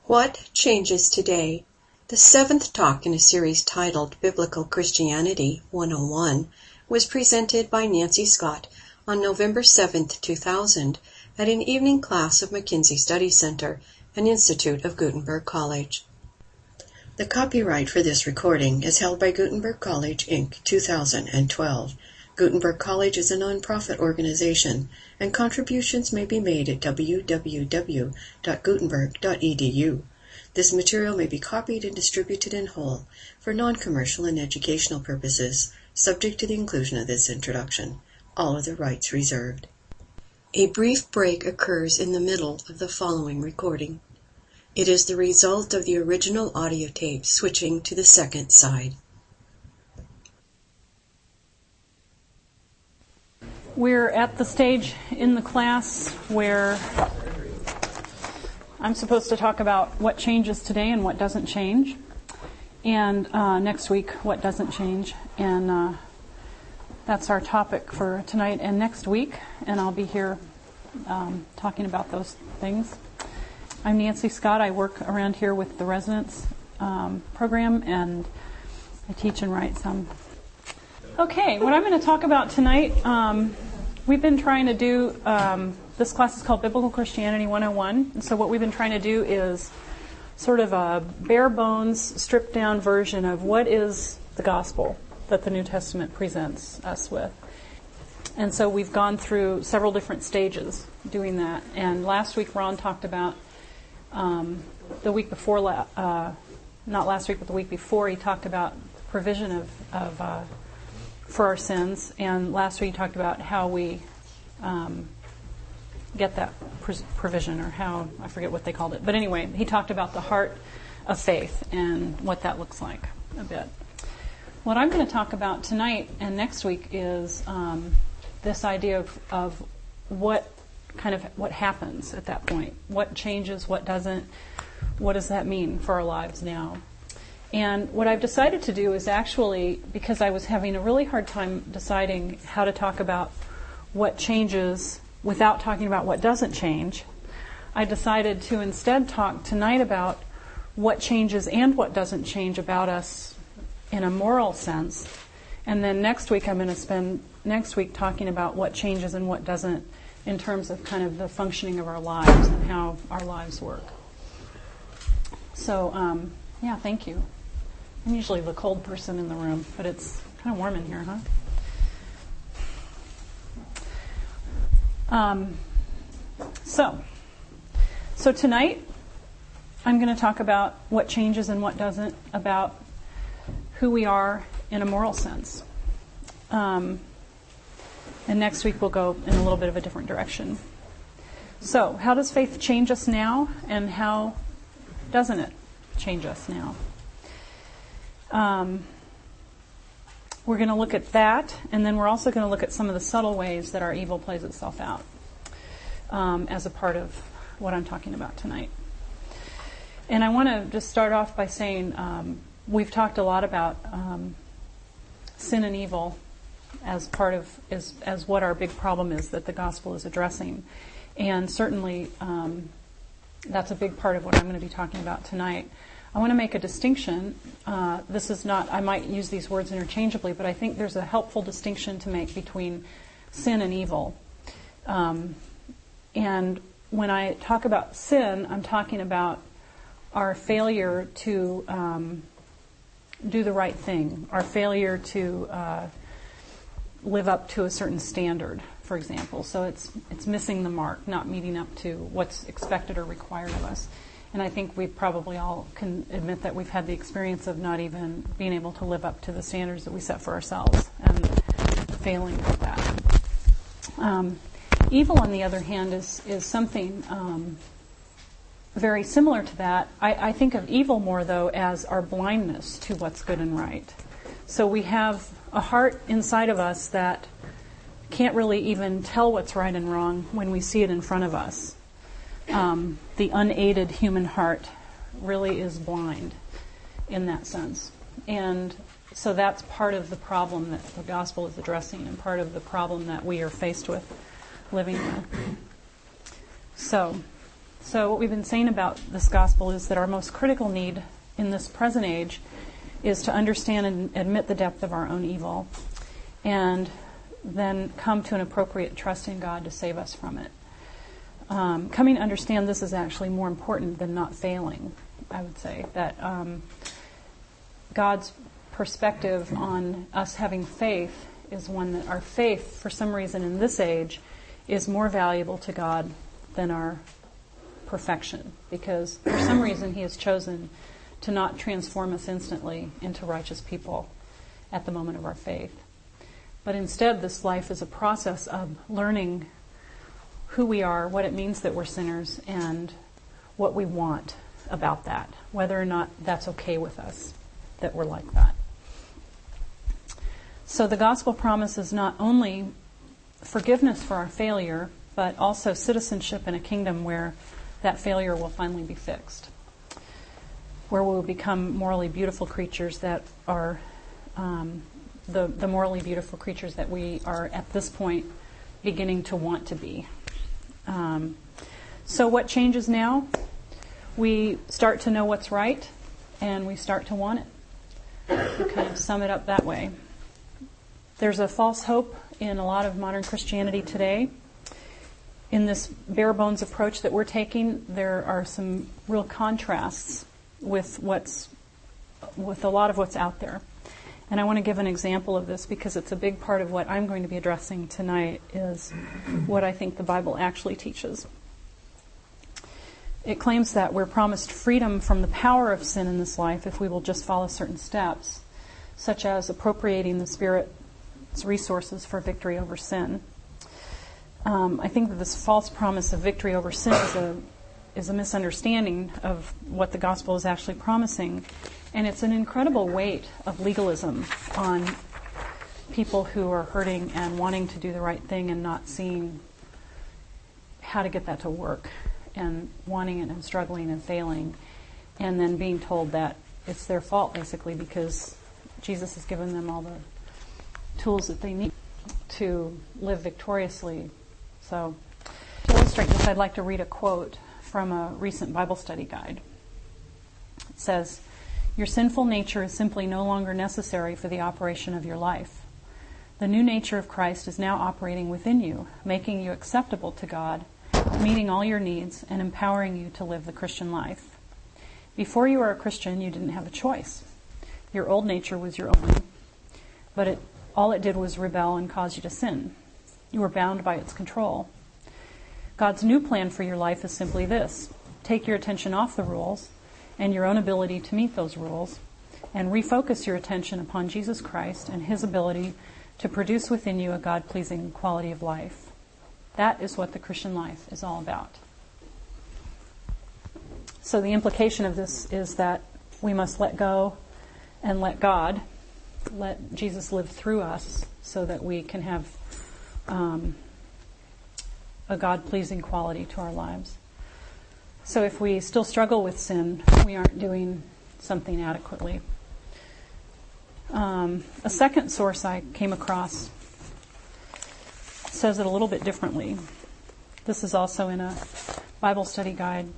What Changes Today? The seventh talk in a series titled Biblical Christianity 101 was presented by Nancy Scott on November 7, 2000 at an evening class of McKinsey Study Center, an institute of Gutenberg College. The copyright for this recording is held by Gutenberg College, Inc., 2012. Gutenberg College is a nonprofit organization, and contributions may be made at www.gutenberg.edu. This material may be copied and distributed in whole for non-commercial and educational purposes, subject to the inclusion of this introduction. All other rights reserved. A brief break occurs in the middle of the following recording. It is the result of the original audio tape switching to the second side. We're at the stage in the class where I'm supposed to talk about what changes today and what doesn't change, and next week what doesn't change, and that's our topic for tonight and next week, and I'll be here talking about those things. I'm Nancy Scott. I work around here with the residence program, and I teach and write some. Okay, what I'm going to talk about tonight, we've been trying to do, this class is called Biblical Christianity 101, and so what we've been trying to do is sort of a bare bones, stripped down version of what is the gospel that the New Testament presents us with. And so we've gone through several different stages doing that, and last week Ron talked about, the week before, not last week, but the week before, he talked about provision of for our sins, and last week he talked about how we get that provision, or how, I forget what they called it. But anyway, he talked about the heart of faith and what that looks like a bit. What I'm going to talk about tonight and next week is this idea of what happens at that point. What changes, what doesn't, what does that mean for our lives now? And what I've decided to do is actually, because I was having a really hard time deciding how to talk about what changes without talking about what doesn't change, I decided to instead talk tonight about what changes and what doesn't change about us in a moral sense. And then next week I'm going to spend next week talking about what changes and what doesn't in terms of kind of the functioning of our lives and how our lives work. So, yeah, thank you. I'm usually the cold person in the room, but it's kind of warm in here, huh? So tonight I'm going to talk about what changes and what doesn't about who we are in a moral sense. And next week we'll go in a little bit of a different direction. So, how does faith change us now, and how doesn't it change us now? We're going to look at that, and then we're also going to look at some of the subtle ways that our evil plays itself out as a part of what I'm talking about tonight. And I want to just start off by saying we've talked a lot about sin and evil as part of as what our big problem is that the gospel is addressing, and certainly that's a big part of what I'm going to be talking about tonight. I want to make a distinction. This is not, I might use these words interchangeably, but I think there's a helpful distinction to make between sin and evil. And when I talk about sin, I'm talking about our failure to do the right thing, our failure to live up to a certain standard, for example. So it's missing the mark, not meeting up to what's expected or required of us. And I think we probably all can admit that we've had the experience of not even being able to live up to the standards that we set for ourselves and failing at that. Evil, on the other hand, is something very similar to that. I think of evil more, though, as our blindness to what's good and right. So we have a heart inside of us that can't really even tell what's right and wrong when we see it in front of us. The unaided human heart really is blind in that sense. And so that's part of the problem that the gospel is addressing, and part of the problem that we are faced with living with. So So what we've been saying about this gospel is that our most critical need in this present age is to understand and admit the depth of our own evil, and then come to an appropriate trust in God to save us from it. Coming to understand this is actually more important than not failing, I would say. That God's perspective on us having faith is one that our faith, for some reason in this age, is more valuable to God than our perfection, because for some reason He has chosen to not transform us instantly into righteous people at the moment of our faith. But instead, this life is a process of learning who we are, what it means that we're sinners, and what we want about that, whether or not that's okay with us, that we're like that. So the gospel promises not only forgiveness for our failure, but also citizenship in a kingdom where that failure will finally be fixed, where we will become morally beautiful creatures that are the morally beautiful creatures that we are at this point beginning to want to be. So what changes now? We start to know what's right, and we start to want it. We kind of sum it up that way. There's a false hope in a lot of modern Christianity today. In this bare bones approach that we're taking, there are some real contrasts with a lot of what's out there. And I want to give an example of this because it's a big part of what I'm going to be addressing tonight, is what I think the Bible actually teaches. It claims that we're promised freedom from the power of sin in this life if we will just follow certain steps, such as appropriating the Spirit's resources for victory over sin. I think that this false promise of victory over sin is a misunderstanding of what the gospel is actually promising. And it's an incredible weight of legalism on people who are hurting and wanting to do the right thing and not seeing how to get that to work, and wanting it and struggling and failing, and then being told that it's their fault, basically, because Jesus has given them all the tools that they need to live victoriously. So, to illustrate this, I'd like to read a quote from a recent Bible study guide. It says, "Your sinful nature is simply no longer necessary for the operation of your life. The new nature of Christ is now operating within you, making you acceptable to God, meeting all your needs, and empowering you to live the Christian life. Before you were a Christian, you didn't have a choice. Your old nature was your own, but all it did was rebel and cause you to sin. You were bound by its control. God's new plan for your life is simply this: take your attention off the rules and your own ability to meet those rules, and refocus your attention upon Jesus Christ and His ability to produce within you a God-pleasing quality of life. That is what the Christian life is all about." So the implication of this is that we must let go and let God, let Jesus live through us so that we can have a God-pleasing quality to our lives. So if we still struggle with sin, we aren't doing something adequately. A second source I came across says it a little bit differently. This is also in a Bible study guide.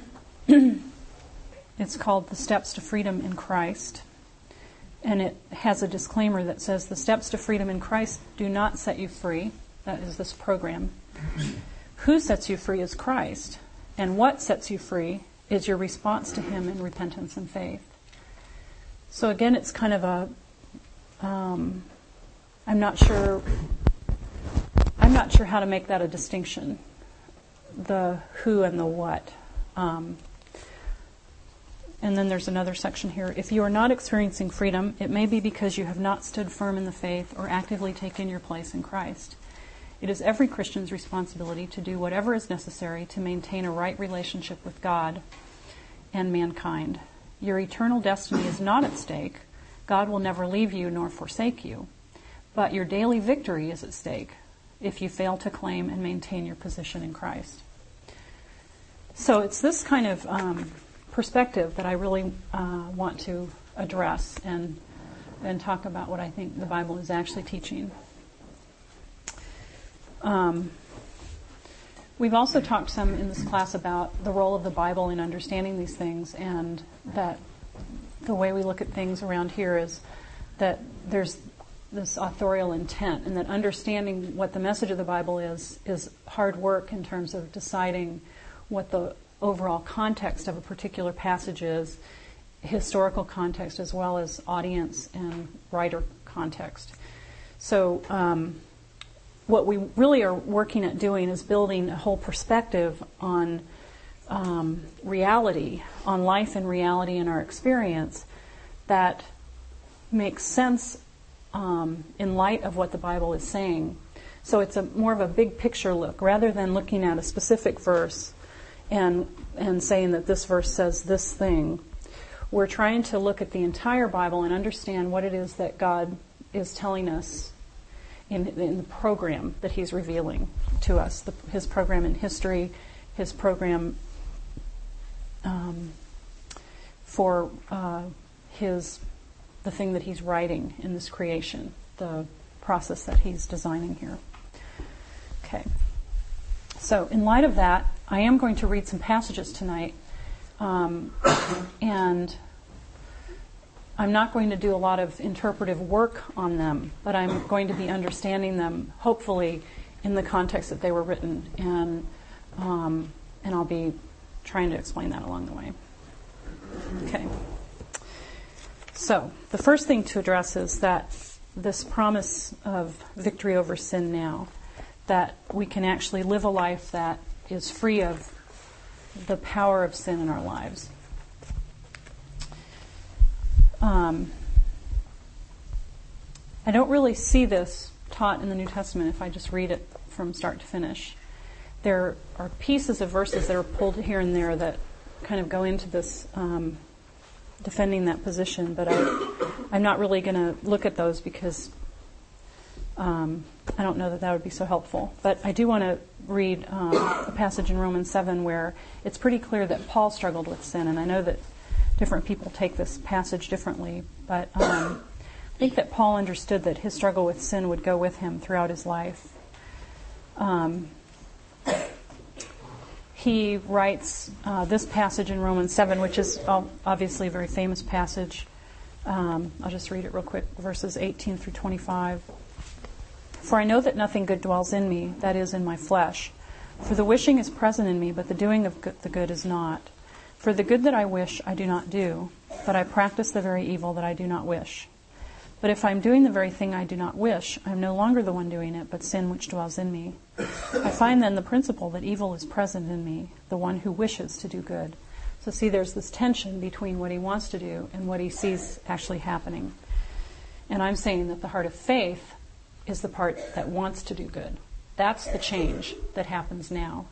It's called The Steps to Freedom in Christ. And it has a disclaimer that says, "The steps to freedom in Christ do not set you free." That is this program. "Who sets you free is Christ. And what sets you free is your response to Him in repentance and faith." So again, it's kind of a, I'm not sure how to make that a distinction, the who and the what. And then there's another section here. "If you are not experiencing freedom, it may be because you have not stood firm in the faith or actively taken your place in Christ. It is every Christian's responsibility to do whatever is necessary to maintain a right relationship with God and mankind. Your eternal destiny is not at stake. God will never leave you nor forsake you. But your daily victory is at stake if you fail to claim and maintain your position in Christ." So it's this kind of perspective that I really want to address and talk about what I think the Bible is actually teaching. We've also talked some in this class about the role of the Bible in understanding these things, and that the way we look at things around here is that there's this authorial intent, and that understanding what the message of the Bible is hard work in terms of deciding what the overall context of a particular passage is, historical context as well as audience and writer context. So what we really are working at doing is building a whole perspective on reality, on life and reality in our experience that makes sense in light of what the Bible is saying. So it's more of a big picture look, rather than looking at a specific verse and saying that this verse says this thing. We're trying to look at the entire Bible and understand what it is that God is telling us in the program that He's revealing to us, His program in history, His program for the thing that He's writing in this creation, the process that He's designing here. Okay. So in light of that, I am going to read some passages tonight, and I'm not going to do a lot of interpretive work on them, but I'm going to be understanding them, hopefully, in the context that they were written, and I'll be trying to explain that along the way. Okay. So, the first thing to address is that this promise of victory over sin now, that we can actually live a life that is free of the power of sin in our lives. I don't really see this taught in the New Testament if I just read it from start to finish. There are pieces of verses that are pulled here and there that kind of go into this defending that position, but I'm not really going to look at those because I don't know that would be so helpful. But I do want to read a passage in Romans 7 where it's pretty clear that Paul struggled with sin, and I know that different people take this passage differently, but I think that Paul understood that his struggle with sin would go with him throughout his life. He writes this passage in Romans 7, which is obviously a very famous passage. I'll just read it real quick, verses 18 through 25. For I know that nothing good dwells in me, that is, in my flesh. For the wishing is present in me, but the doing of the good is not. For the good that I wish I do not do, but I practice the very evil that I do not wish. But if I am doing the very thing I do not wish, I am no longer the one doing it, but sin which dwells in me. I find then the principle that evil is present in me, the one who wishes to do good. So see, there's this tension between what he wants to do and what he sees actually happening. And I'm saying that the heart of faith is the part that wants to do good. That's the change that happens now.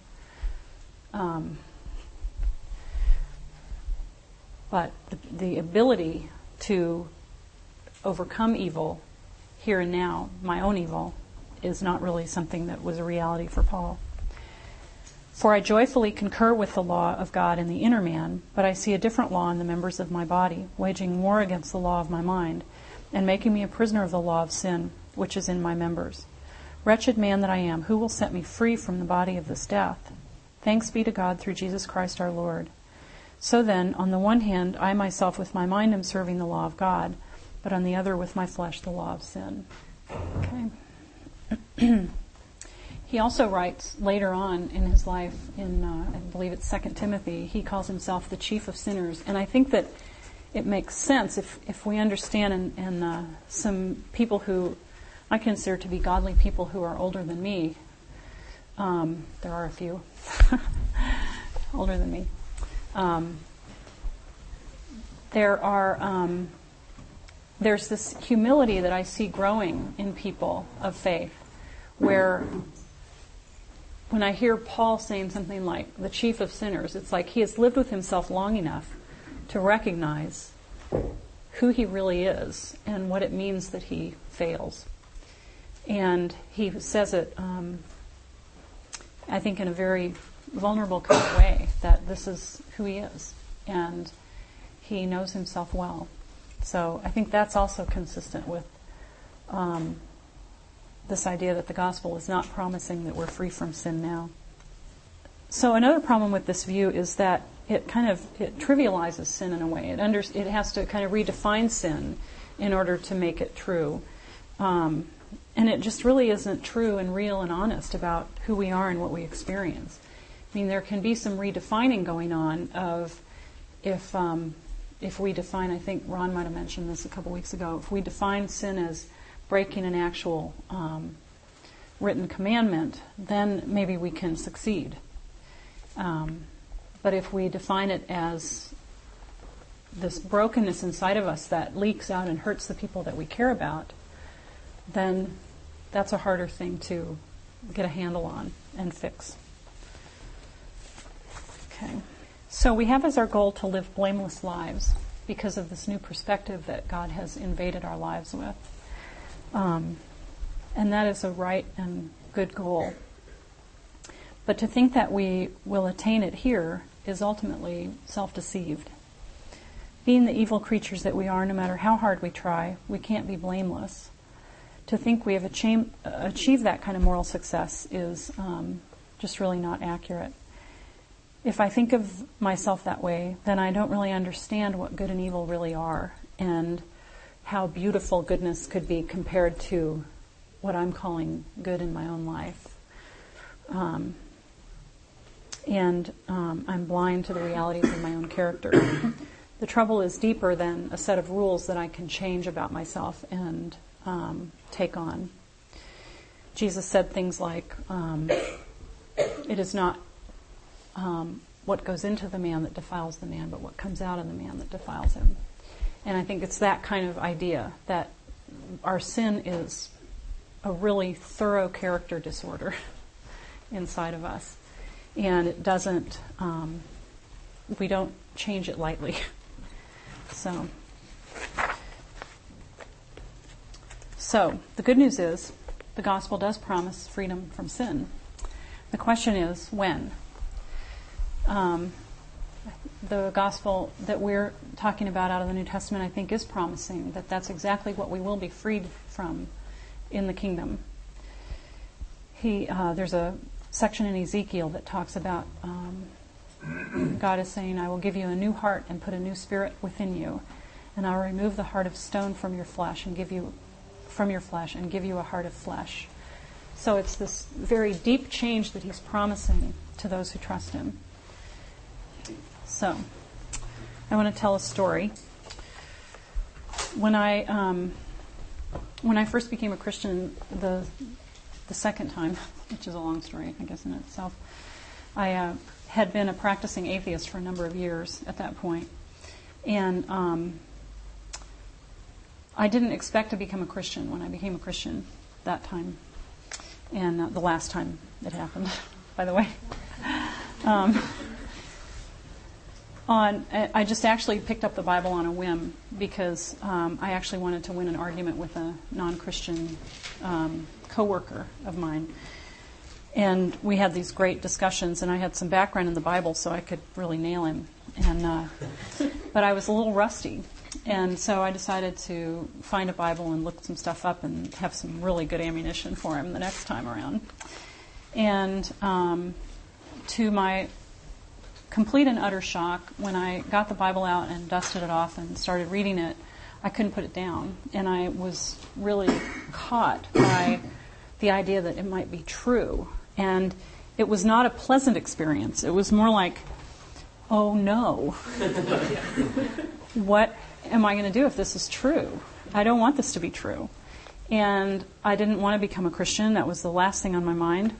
But the ability to overcome evil here and now, my own evil, is not really something that was a reality for Paul. For I joyfully concur with the law of God in the inner man, but I see a different law in the members of my body, waging war against the law of my mind, and making me a prisoner of the law of sin, which is in my members. Wretched man that I am, who will set me free from the body of this death? Thanks be to God through Jesus Christ our Lord. So then, on the one hand, I myself with my mind am serving the law of God, but on the other with my flesh the law of sin. Okay. He also writes later on in his life, in I believe it's 2 Timothy, he calls himself the chief of sinners. And I think that it makes sense if we understand, and some people who I consider to be godly people who are older than me, there are a few older than me, there's this humility that I see growing in people of faith, where when I hear Paul saying something like the chief of sinners, it's like he has lived with himself long enough to recognize who he really is and what it means that he fails. And he says it, I think, in a very vulnerable kind of way, that this is who he is. And he knows himself well. So I think that's also consistent with this idea that the gospel is not promising that we're free from sin now. So another problem with this view is that it trivializes sin in a way. It has to kind of redefine sin in order to make it true. And it just really isn't true and real and honest about who we are and what we experience. I mean, there can be some redefining going on of if we define, I think Ron might have mentioned this a couple weeks ago, if we define sin as breaking an actual written commandment, then maybe we can succeed. But if we define it as this brokenness inside of us that leaks out and hurts the people that we care about, then that's a harder thing to get a handle on and fix. Okay. So we have as our goal to live blameless lives because of this new perspective that God has invaded our lives with. And that is a right and good goal. But to think that we will attain it here is ultimately self-deceived. Being the evil creatures that we are, no matter how hard we try, we can't be blameless. To think we have achieved that kind of moral success is just really not accurate. If I think of myself that way, then I don't really understand what good and evil really are and how beautiful goodness could be compared to what I'm calling good in my own life. I'm blind to the realities of my own character. The trouble is deeper than a set of rules that I can change about myself and take on. Jesus said things like, it is not what goes into the man that defiles the man, but what comes out of the man that defiles him. And I think it's that kind of idea that our sin is a really thorough character disorder inside of us. And it doesn't, we don't change it lightly. So the good news is the gospel does promise freedom from sin. The question is when? The gospel that we're talking about out of the New Testament, I think, is promising that that's exactly what we will be freed from in the kingdom. There's a section in Ezekiel that talks about God is saying, I will give you a new heart and put a new spirit within you, and I'll remove the heart of stone from your flesh and give you a heart of flesh. So it's this very deep change that he's promising to those who trust him. So I want to tell a story. When I first became a Christian the second time, which is a long story, I guess, in itself, I had been a practicing atheist for a number of years at that point. And I didn't expect to become a Christian when I became a Christian that time. And the last time it happened, by the way. I just actually picked up the Bible on a whim because I actually wanted to win an argument with a non-Christian coworker of mine. And we had these great discussions, and I had some background in the Bible, so I could really nail him. But I was a little rusty, and so I decided to find a Bible and look some stuff up and have some really good ammunition for him the next time around. And to my complete and utter shock, when I got the Bible out and dusted it off and started reading it, I couldn't put it down. And I was really caught by the idea that it might be true. And it was not a pleasant experience. It was more like, oh no. What am I going to do if this is true? I don't want this to be true. And I didn't want to become a Christian. That was the last thing on my mind.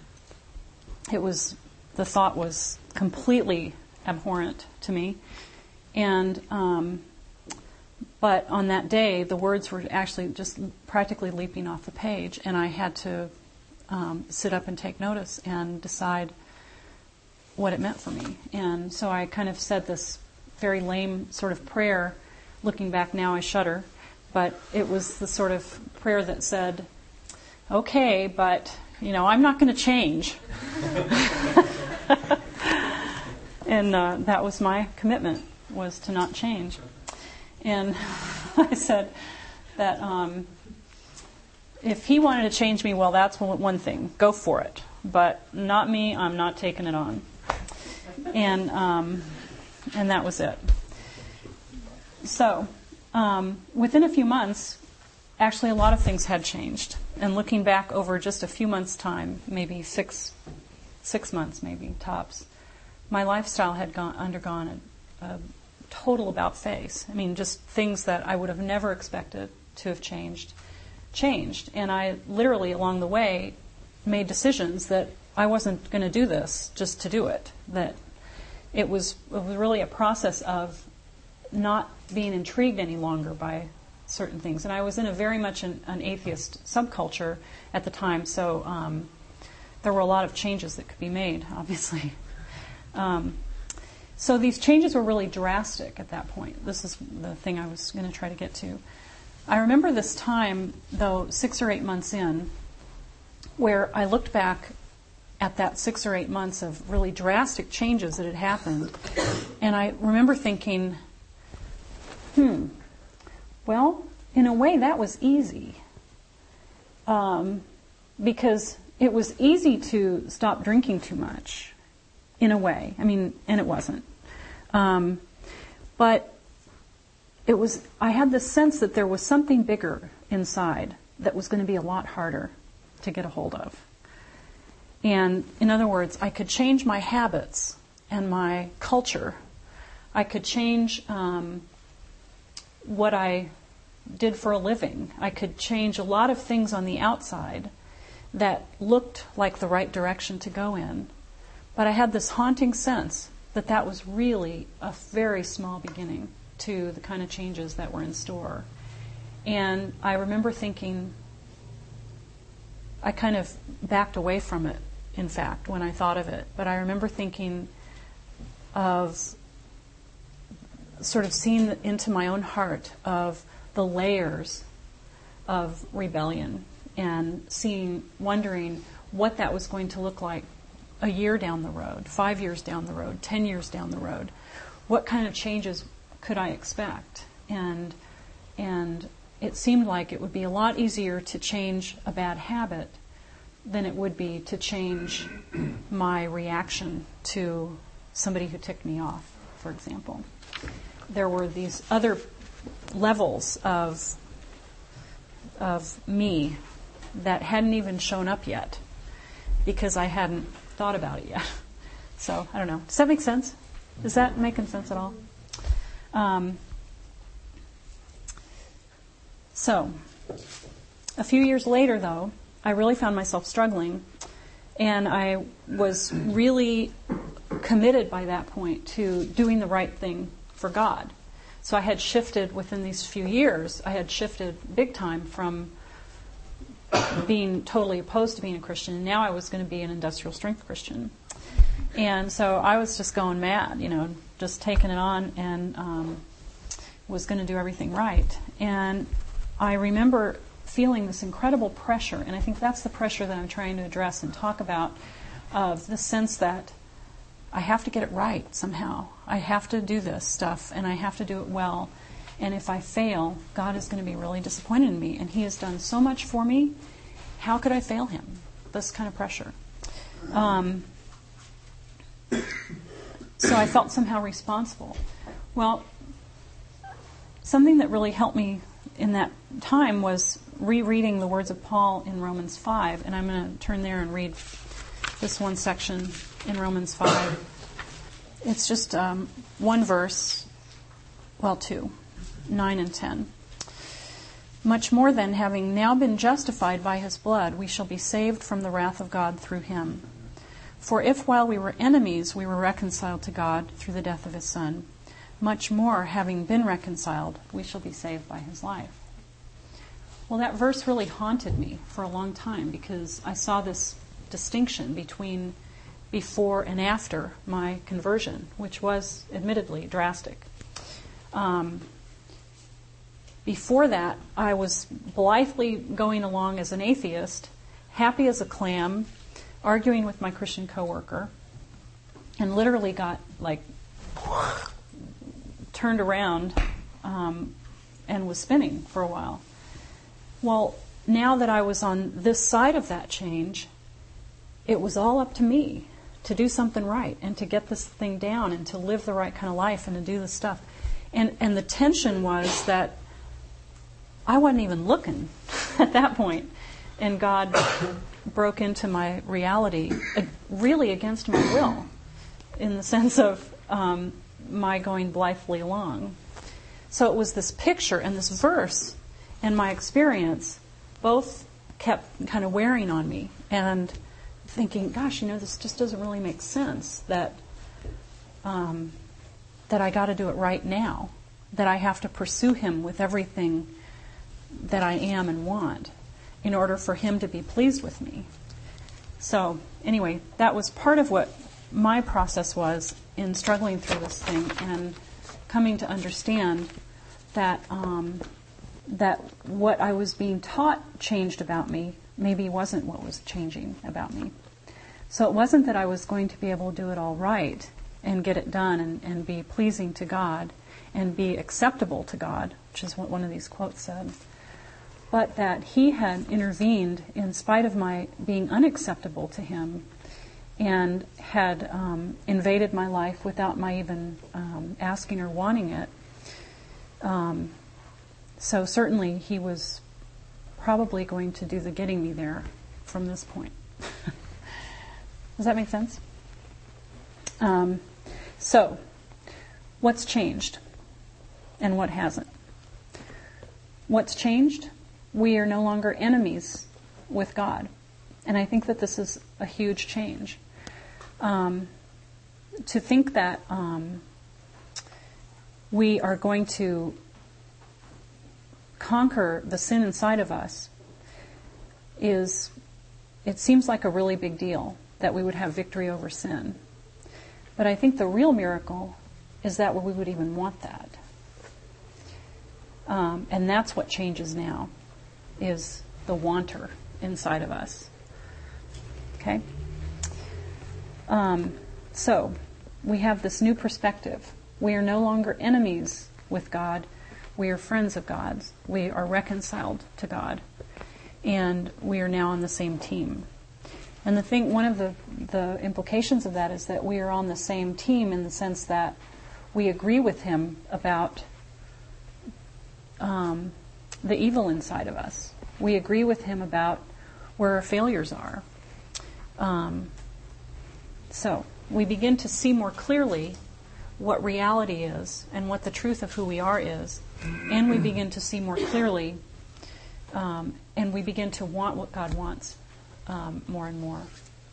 The thought was completely abhorrent to me. And but on that day, the words were actually just practically leaping off the page, and I had to sit up and take notice and decide what it meant for me. And so I kind of said this very lame sort of prayer. Looking back now, I shudder. But it was the sort of prayer that said, okay, but, I'm not going to change. And that was my commitment, was to not change. And I said that if he wanted to change me, well, that's one thing. Go for it. But not me. I'm not taking it on. and that was it. So, within a few months, actually a lot of things had changed. And looking back over just a few months' time, maybe six months, maybe tops, my lifestyle had undergone a total about-face. I mean, just things that I would have never expected to have changed. And I literally, along the way, made decisions that I wasn't going to do this just to do it. That it was really a process of not being intrigued any longer by certain things. And I was in a very much an atheist subculture at the time, so there were a lot of changes that could be made, obviously. So these changes were really drastic at that point. This is the thing I was going to try to get to. I remember this time, though, 6 or 8 months in, where I looked back at that 6 or 8 months of really drastic changes that had happened, and I remember thinking, well, in a way that was easy, because it was easy to stop drinking too much, in a way. I mean, and it wasn't. But I had this sense that there was something bigger inside that was going to be a lot harder to get a hold of. And in other words, I could change my habits and my culture. I could change what I did for a living. I could change a lot of things on the outside that looked like the right direction to go in. But I had this haunting sense that that was really a very small beginning to the kind of changes that were in store. And I remember thinking, I kind of backed away from it, in fact, when I thought of it. But I remember thinking of sort of seeing into my own heart of the layers of rebellion and wondering what that was going to look like a year down the road, 5 years down the road, 10 years down the road. What kind of changes could I expect? And it seemed like it would be a lot easier to change a bad habit than it would be to change my reaction to somebody who ticked me off, for example. There were these other levels of me that hadn't even shown up yet because I hadn't thought about it yet. So, I don't know. Does that make sense? Is that making sense at all? So, a few years later, though, I really found myself struggling, and I was really committed by that point to doing the right thing for God. So I had shifted within these few years, I had shifted big time from being totally opposed to being a Christian, and now I was going to be an industrial strength Christian. And so I was just going mad, just taking it on, and was going to do everything right. And I remember feeling this incredible pressure, and I think that's the pressure that I'm trying to address and talk about, of the sense that I have to get it right somehow. I have to do this stuff, and I have to do it well. And if I fail, God is going to be really disappointed in me. And He has done so much for me. How could I fail Him? This kind of pressure. So I felt somehow responsible. Well, something that really helped me in that time was rereading the words of Paul in Romans 5. And I'm going to turn there and read this one section in Romans 5. It's just one verse, well, 2, 9 and 10. Much more then, having now been justified by His blood, we shall be saved from the wrath of God through Him. For if while we were enemies we were reconciled to God through the death of His Son, much more, having been reconciled, we shall be saved by His life. Well, that verse really haunted me for a long time because I saw this distinction between before and after my conversion, which was admittedly drastic. Before that, I was blithely going along as an atheist, happy as a clam, arguing with my Christian coworker, and literally got turned around and was spinning for a while. Well, now that I was on this side of that change, it was all up to me to do something right and to get this thing down and to live the right kind of life and to do this stuff. And the tension was that I wasn't even looking at that point, and God broke into my reality, really against my will, in the sense of my going blithely along. So it was this picture and this verse and my experience both kept kind of wearing on me and thinking, gosh, this just doesn't really make sense that I got to do it right now, that I have to pursue Him with everything that I am and want in order for Him to be pleased with me. So anyway, that was part of what my process was in struggling through this thing and coming to understand that that what I was being taught changed about me maybe wasn't what was changing about me. So it wasn't that I was going to be able to do it all right and get it done and be pleasing to God and be acceptable to God, which is what one of these quotes said, but that He had intervened in spite of my being unacceptable to Him and had invaded my life without my even asking or wanting it. So certainly He was probably going to do the getting me there from this point. Does that make sense? So, what's changed and what hasn't? What's changed? We are no longer enemies with God. And I think that this is a huge change. To think that we are going to conquer the sin inside of us it seems like a really big deal that we would have victory over sin. But I think the real miracle is that we would even want that. And that's what changes now, is the wanter inside of us. Okay? So, we have this new perspective. We are no longer enemies with God. We are friends of God's. We are reconciled to God. And we are now on the same team. And one of the implications of that is that we are on the same team in the sense that we agree with Him about the evil inside of us. We agree with Him about where our failures are. So we begin to see more clearly what reality is and what the truth of who we are is. And we begin to see more clearly and we begin to want what God wants more and more.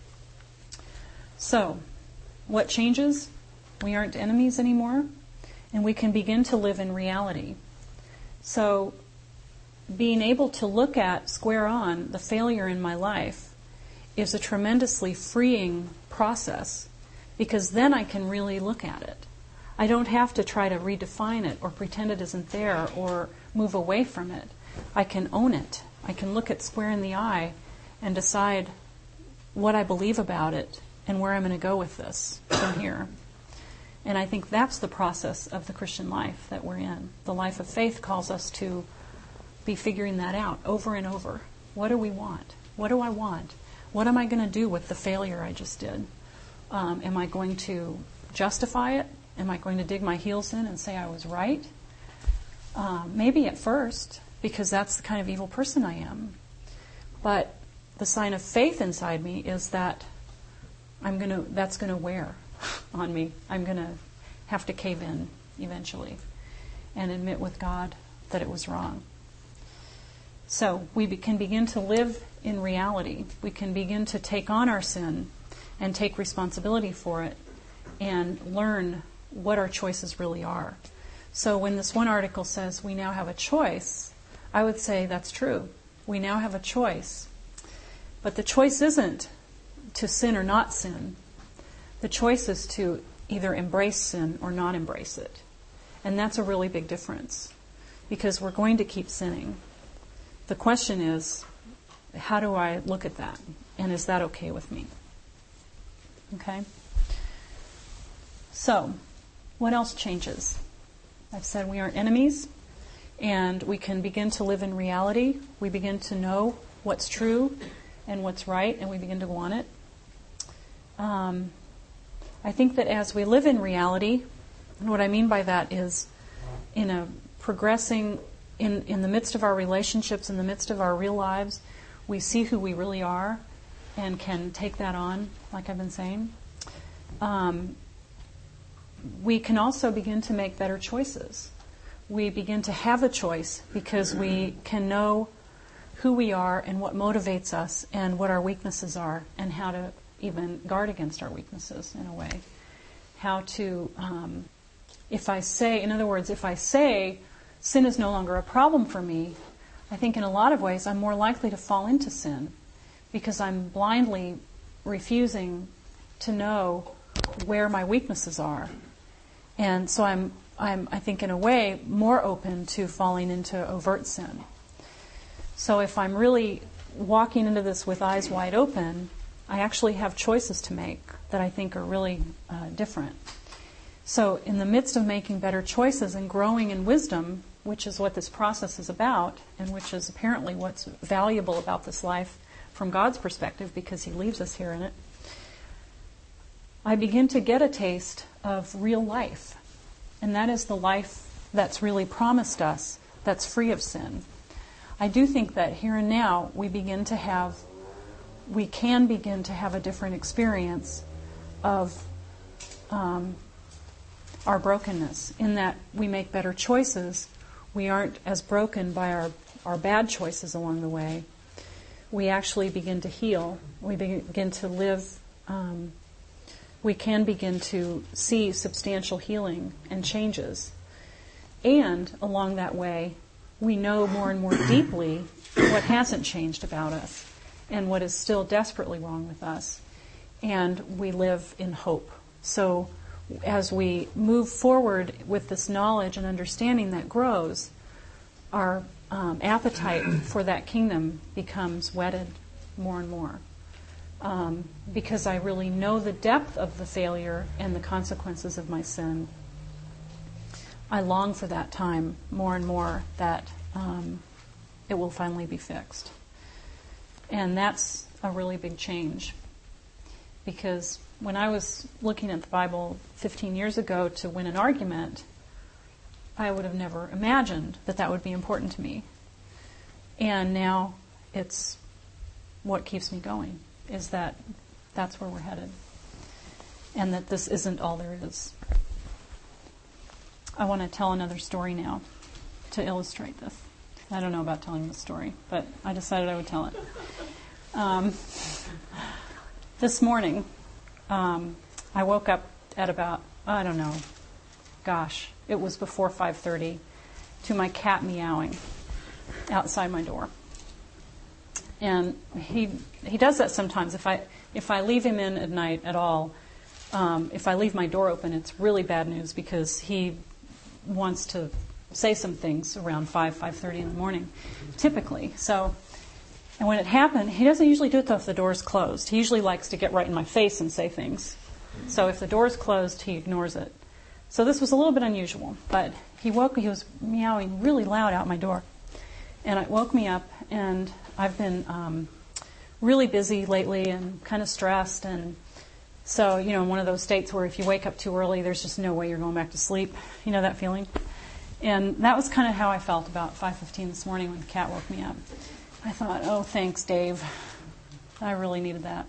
So, what changes? We aren't enemies anymore, and we can begin to live in reality. So, being able to look at square on the failure in my life is a tremendously freeing process, because then I can really look at it. I don't have to try to redefine it or pretend it isn't there or move away from it. I can own it. I can look it square in the eye and decide what I believe about it and where I'm going to go with this from here. And I think that's the process of the Christian life that we're in. The life of faith calls us to be figuring that out over and over. What do we want? What do I want? What am I going to do with the failure I just did? Am I going to justify it? Am I going to dig my heels in and say I was right? Maybe at first, because that's the kind of evil person I am. But the sign of faith inside me is that that's going to wear on me. I'm going to have to cave in eventually and admit with God that it was wrong. So we can begin to live in reality. We can begin to take on our sin and take responsibility for it and learn what our choices really are. So when this one article says we now have a choice, I would say that's true. We now have a choice. But the choice isn't to sin or not sin. The choice is to either embrace sin or not embrace it. And that's a really big difference, because we're going to keep sinning. The question is, how do I look at that? And is that okay with me? Okay? So, what else changes? I've said we aren't enemies, and we can begin to live in reality. We begin to know what's true and what's right, and we begin to want it. I think that as we live in reality, and what I mean by that is in a progressing, in the midst of our relationships, in the midst of our real lives, we see who we really are and can take that on, like I've been saying. We can also begin to make better choices. We begin to have a choice because we can know who we are and what motivates us and what our weaknesses are and how to even guard against our weaknesses in a way. How to, if I say sin is no longer a problem for me, I think in a lot of ways I'm more likely to fall into sin because I'm blindly refusing to know where my weaknesses are. And so I'm, I think in a way, more open to falling into overt sin. So if I'm really walking into this with eyes wide open, I actually have choices to make that I think are really different. So in the midst of making better choices and growing in wisdom, which is what this process is about, and which is apparently what's valuable about this life from God's perspective, because He leaves us here in it, I begin to get a taste of real life. And that is the life that's really promised us, that's free of sin. I do think that here and now we can begin to have a different experience of our brokenness, in that we make better choices. We aren't as broken by our bad choices along the way. We actually begin to heal. We begin to live. We can begin to see substantial healing and changes. And along that way, we know more and more deeply what hasn't changed about us and what is still desperately wrong with us. And we live in hope. So as we move forward with this knowledge and understanding that grows, our appetite for that kingdom becomes whetted more and more. Because I really know the depth of the failure and the consequences of my sin. I long for that time more and more that it will finally be fixed. And that's a really big change. Because when I was looking at the Bible 15 years ago to win an argument, I would have never imagined that that would be important to me. And now it's what keeps me going, is that that's where we're headed. And that this isn't all there is. I want to tell another story now to illustrate this. I don't know about telling this story, but I decided I would tell it. This morning, I woke up at about, it was before 5:30, to my cat meowing outside my door. And he does that sometimes. If I leave him in at night at all, if I leave my door open, it's really bad news because he wants to say some things around 5:30 in the morning, typically. So, and when it happened, he doesn't usually do it though if the door's closed. He usually likes to get right in my face and say things. So if the door's closed, he ignores it. So this was a little bit unusual, but he woke me. He was meowing really loud out my door, and it woke me up. And I've been really busy lately and kind of stressed, and so in one of those states where if you wake up too early, there's just no way you're going back to sleep. You know that feeling? And that was kind of how I felt about 5:15 this morning when the cat woke me up. I thought, oh, thanks, Dave. I really needed that.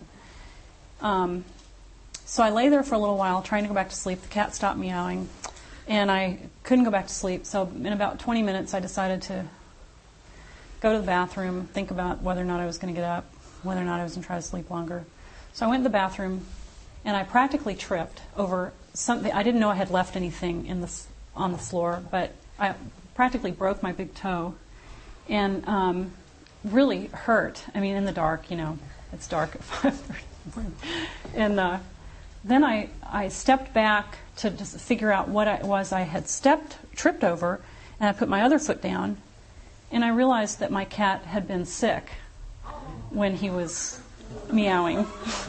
So I lay there for a little while trying to go back to sleep. The cat stopped meowing, and I couldn't go back to sleep. So in about 20 minutes, I decided to go to the bathroom, think about whether or not I was going to get up, whether or not I was going to try to sleep longer. So I went to the bathroom, and I practically tripped over something. I didn't know I had left anything on the floor, but I practically broke my big toe and really hurt. I mean, in the dark, it's dark at 5:30. And then I stepped back to just figure out what it was I had tripped over, and I put my other foot down, and I realized that my cat had been sick when he was meowing.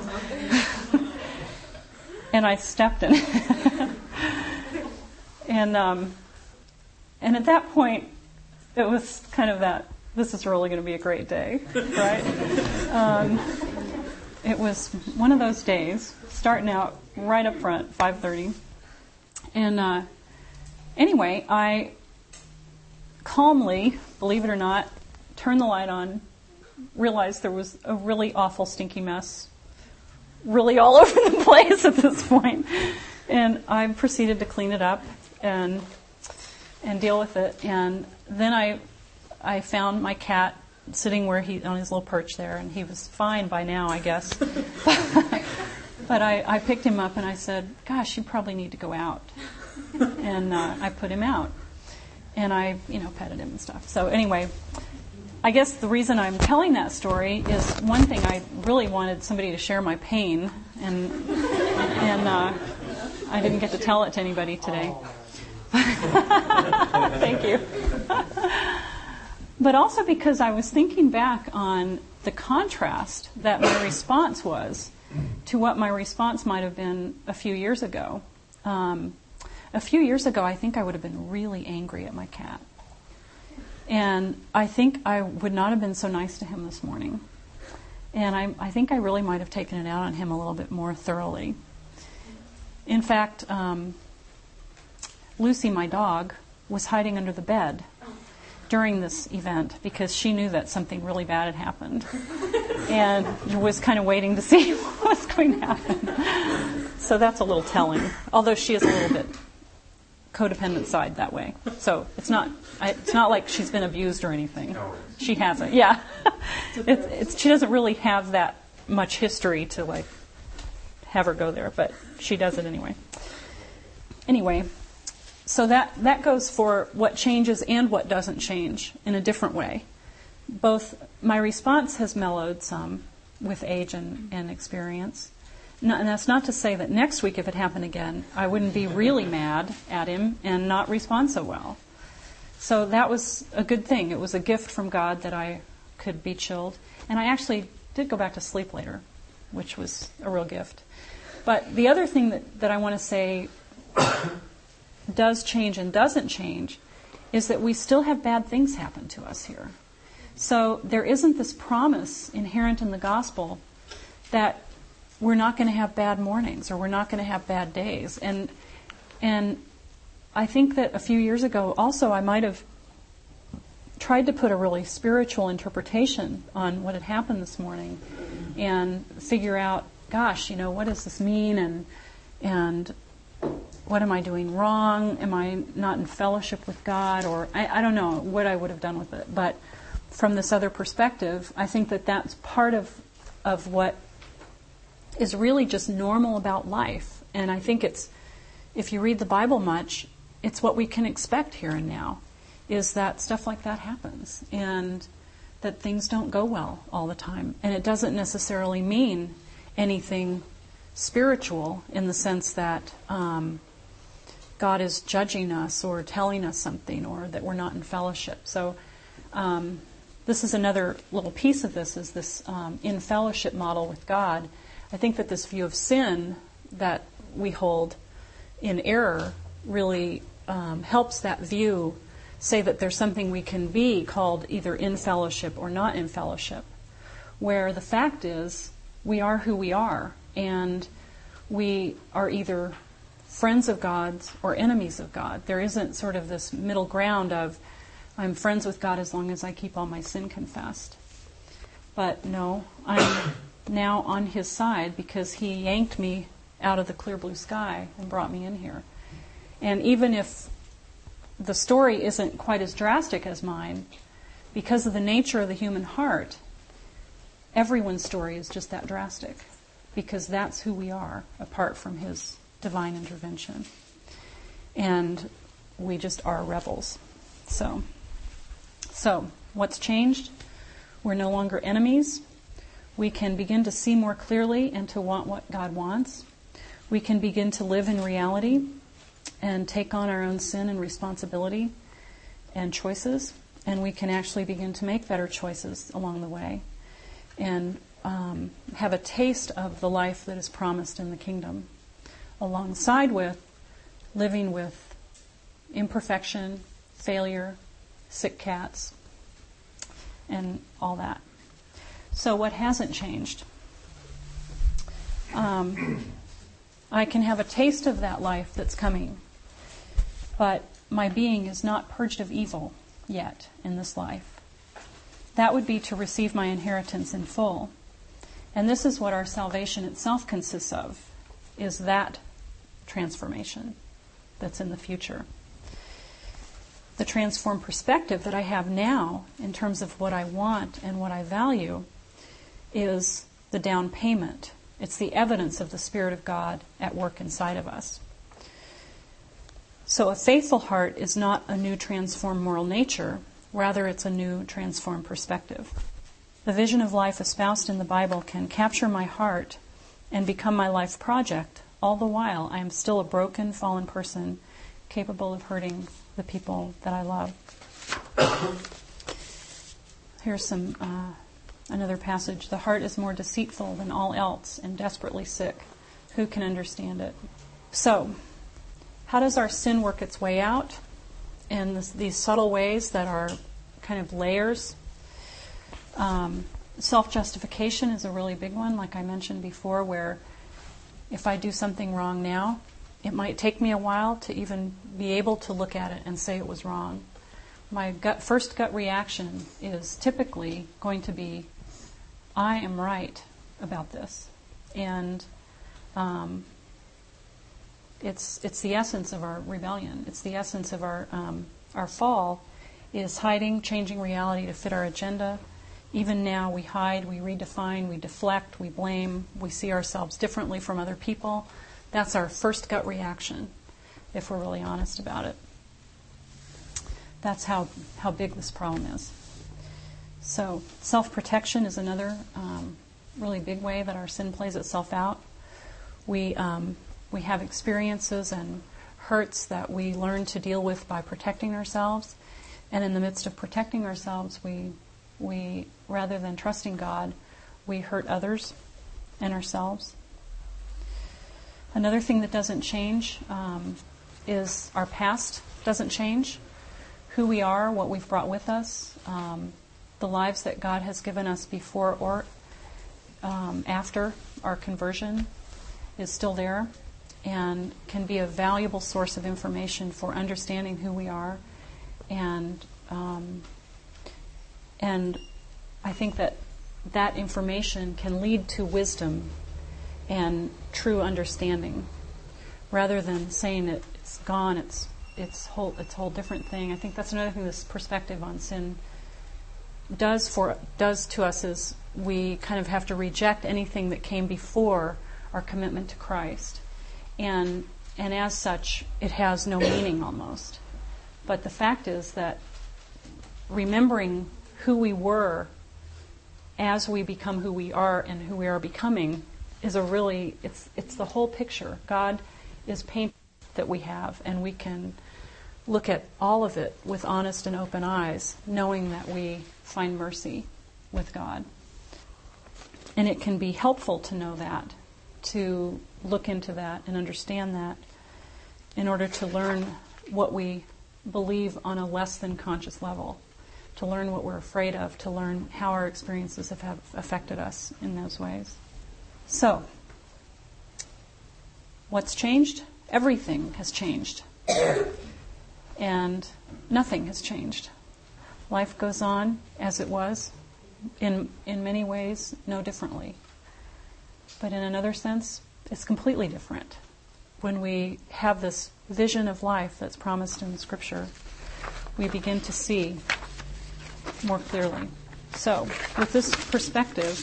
And I stepped in it. And at that point, it was kind of that, this is really going to be a great day, right? it was one of those days, starting out right up front, 5:30. And anyway, I calmly, believe it or not, turned the light on, realized there was a really awful, stinky mess really all over the place at this point. And I proceeded to clean it up and deal with it. And then I found my cat sitting where he on his little perch there, and he was fine by now, I guess. But I picked him up and I said, "Gosh, you probably need to go out." And I put him out, and I, petted him and stuff. So anyway, I guess the reason I'm telling that story is, one thing, I really wanted somebody to share my pain, and I didn't get to tell it to anybody today. Thank you. But also because I was thinking back on the contrast that my response was to what my response might have been a few years ago. A few years ago, I think I would have been really angry at my cat. And I think I would not have been so nice to him this morning. And I think I really might have taken it out on him a little bit more thoroughly. In fact, Lucy, my dog, was hiding under the bed during this event because she knew that something really bad had happened and was kind of waiting to see what was going to happen. So that's a little telling, although she is a little bit codependent side that way. So it's not like she's been abused or anything. She hasn't. Yeah. She doesn't really have that much history to have her go there, but she does it anyway. Anyway, so that goes for what changes and what doesn't change in a different way. Both my response has mellowed some with age and experience. And that's not to say that next week, if it happened again, I wouldn't be really mad at him and not respond so well. So that was a good thing. It was a gift from God that I could be chilled. And I actually did go back to sleep later, which was a real gift. But the other thing that I want to say does change and doesn't change is that we still have bad things happen to us here. So there isn't this promise inherent in the gospel that we're not going to have bad mornings or we're not going to have bad days. And I think that a few years ago also I might have tried to put a really spiritual interpretation on what had happened this morning and figure out, gosh, what does this mean, and what am I doing wrong? Am I not in fellowship with God? Or I don't know what I would have done with it. But from this other perspective, I think that that's part of what is really just normal about life. And I think if you read the Bible much, it's what we can expect here and now, is that stuff like that happens and that things don't go well all the time. And it doesn't necessarily mean anything spiritual in the sense that God is judging us or telling us something or that we're not in fellowship. So this is another little piece of this, is this in fellowship model with God. I think that this view of sin that we hold in error really helps that view say that there's something we can be called either in fellowship or not in fellowship, where the fact is we are who we are, and we are either friends of God or enemies of God. There isn't sort of this middle ground of I'm friends with God as long as I keep all my sin confessed. But no, I'm now on His side because He yanked me out of the clear blue sky and brought me in here. And even if the story isn't quite as drastic as mine, because of the nature of the human heart, everyone's story is just that drastic, because that's who we are apart from His divine intervention. And we just are rebels. So what's changed? We're no longer enemies. We can begin to see more clearly and to want what God wants. We can begin to live in reality and take on our own sin and responsibility and choices. And we can actually begin to make better choices along the way and have a taste of the life that is promised in the kingdom, alongside with living with imperfection, failure, sick cats, and all that. So what hasn't changed? I can have a taste of that life that's coming, but my being is not purged of evil yet in this life. That would be to receive my inheritance in full. And this is what our salvation itself consists of, is that transformation that's in the future. The transformed perspective that I have now in terms of what I want and what I value is the down payment. It's the evidence of the Spirit of God at work inside of us. So a faithful heart is not a new transformed moral nature, rather it's a new transformed perspective. The vision of life espoused in the Bible can capture my heart and become my life project. All the while, I am still a broken, fallen person capable of hurting the people that I love. Here's another passage. The heart is more deceitful than all else and desperately sick. Who can understand it? So, how does our sin work its way out? In these subtle ways that are kind of layers. Self-justification is a really big one, like I mentioned before, where if I do something wrong now, it might take me a while to even be able to look at it and say it was wrong. My first gut reaction is typically going to be, I am right about this. And it's the essence of our rebellion. It's the essence of our fall is hiding, changing reality to fit our agenda. Even now we hide, we redefine, we deflect, we blame, we see ourselves differently from other people. That's our first gut reaction, if we're really honest about it. That's how big this problem is. So self-protection is another really big way that our sin plays itself out. We have experiences and hurts that we learn to deal with by protecting ourselves. And in the midst of protecting ourselves, we rather than trusting God, we hurt others and ourselves. Another thing that doesn't change is our past doesn't change. Who we are, what we've brought with us, the lives that God has given us before or after our conversion is still there and can be a valuable source of information for understanding who we are. And I think that information can lead to wisdom and true understanding, rather than saying that it's gone, it's a whole different thing. I think that's another thing this perspective on sin does to us is we kind of have to reject anything that came before our commitment to Christ, and as such, it has no meaning almost. But the fact is that remembering who we were as we become who we are and who we are becoming is it's the whole picture. God is painting that we have, and we can look at all of it with honest and open eyes, knowing that we find mercy with God. And it can be helpful to know that, to look into that and understand that in order to learn what we believe on a less than conscious level, to learn what we're afraid of, to learn how our experiences have affected us in those ways. So, what's changed? Everything has changed. And nothing has changed. Life goes on as it was, in many ways, no differently. But in another sense, it's completely different. When we have this vision of life that's promised in Scripture, we begin to see more clearly. So, with this perspective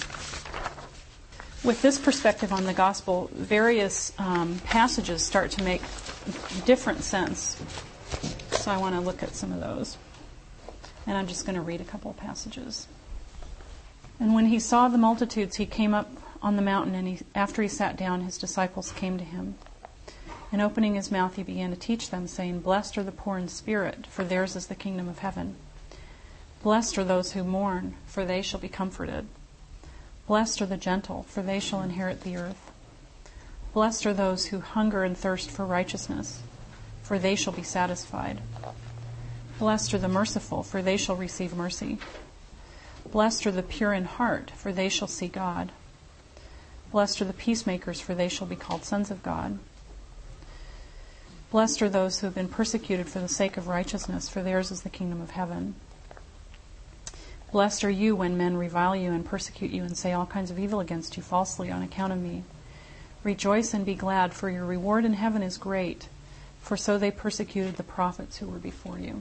on the gospel, various passages start to make different sense. So I want to look at some of those. And I'm just going to read a couple of passages. And when he saw the multitudes, he came up on the mountain, and after he sat down, his disciples came to him. And opening his mouth, he began to teach them, saying, "Blessed are the poor in spirit, for theirs is the kingdom of heaven. Blessed are those who mourn, for they shall be comforted. Blessed are the gentle, for they shall inherit the earth. Blessed are those who hunger and thirst for righteousness, for they shall be satisfied. Blessed are the merciful, for they shall receive mercy. Blessed are the pure in heart, for they shall see God. Blessed are the peacemakers, for they shall be called sons of God. Blessed are those who have been persecuted for the sake of righteousness, for theirs is the kingdom of heaven. Blessed are you when men revile you and persecute you and say all kinds of evil against you falsely on account of me. Rejoice and be glad, for your reward in heaven is great, for so they persecuted the prophets who were before you.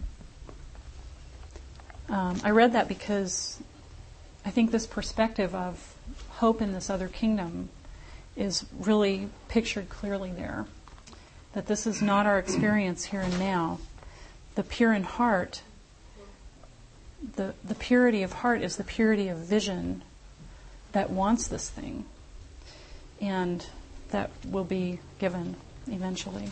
I read that because I think this perspective of hope in this other kingdom is really pictured clearly there. That this is not our experience here and now. The pure in heart, the purity of heart is the purity of vision that wants this thing. And that will be given eventually.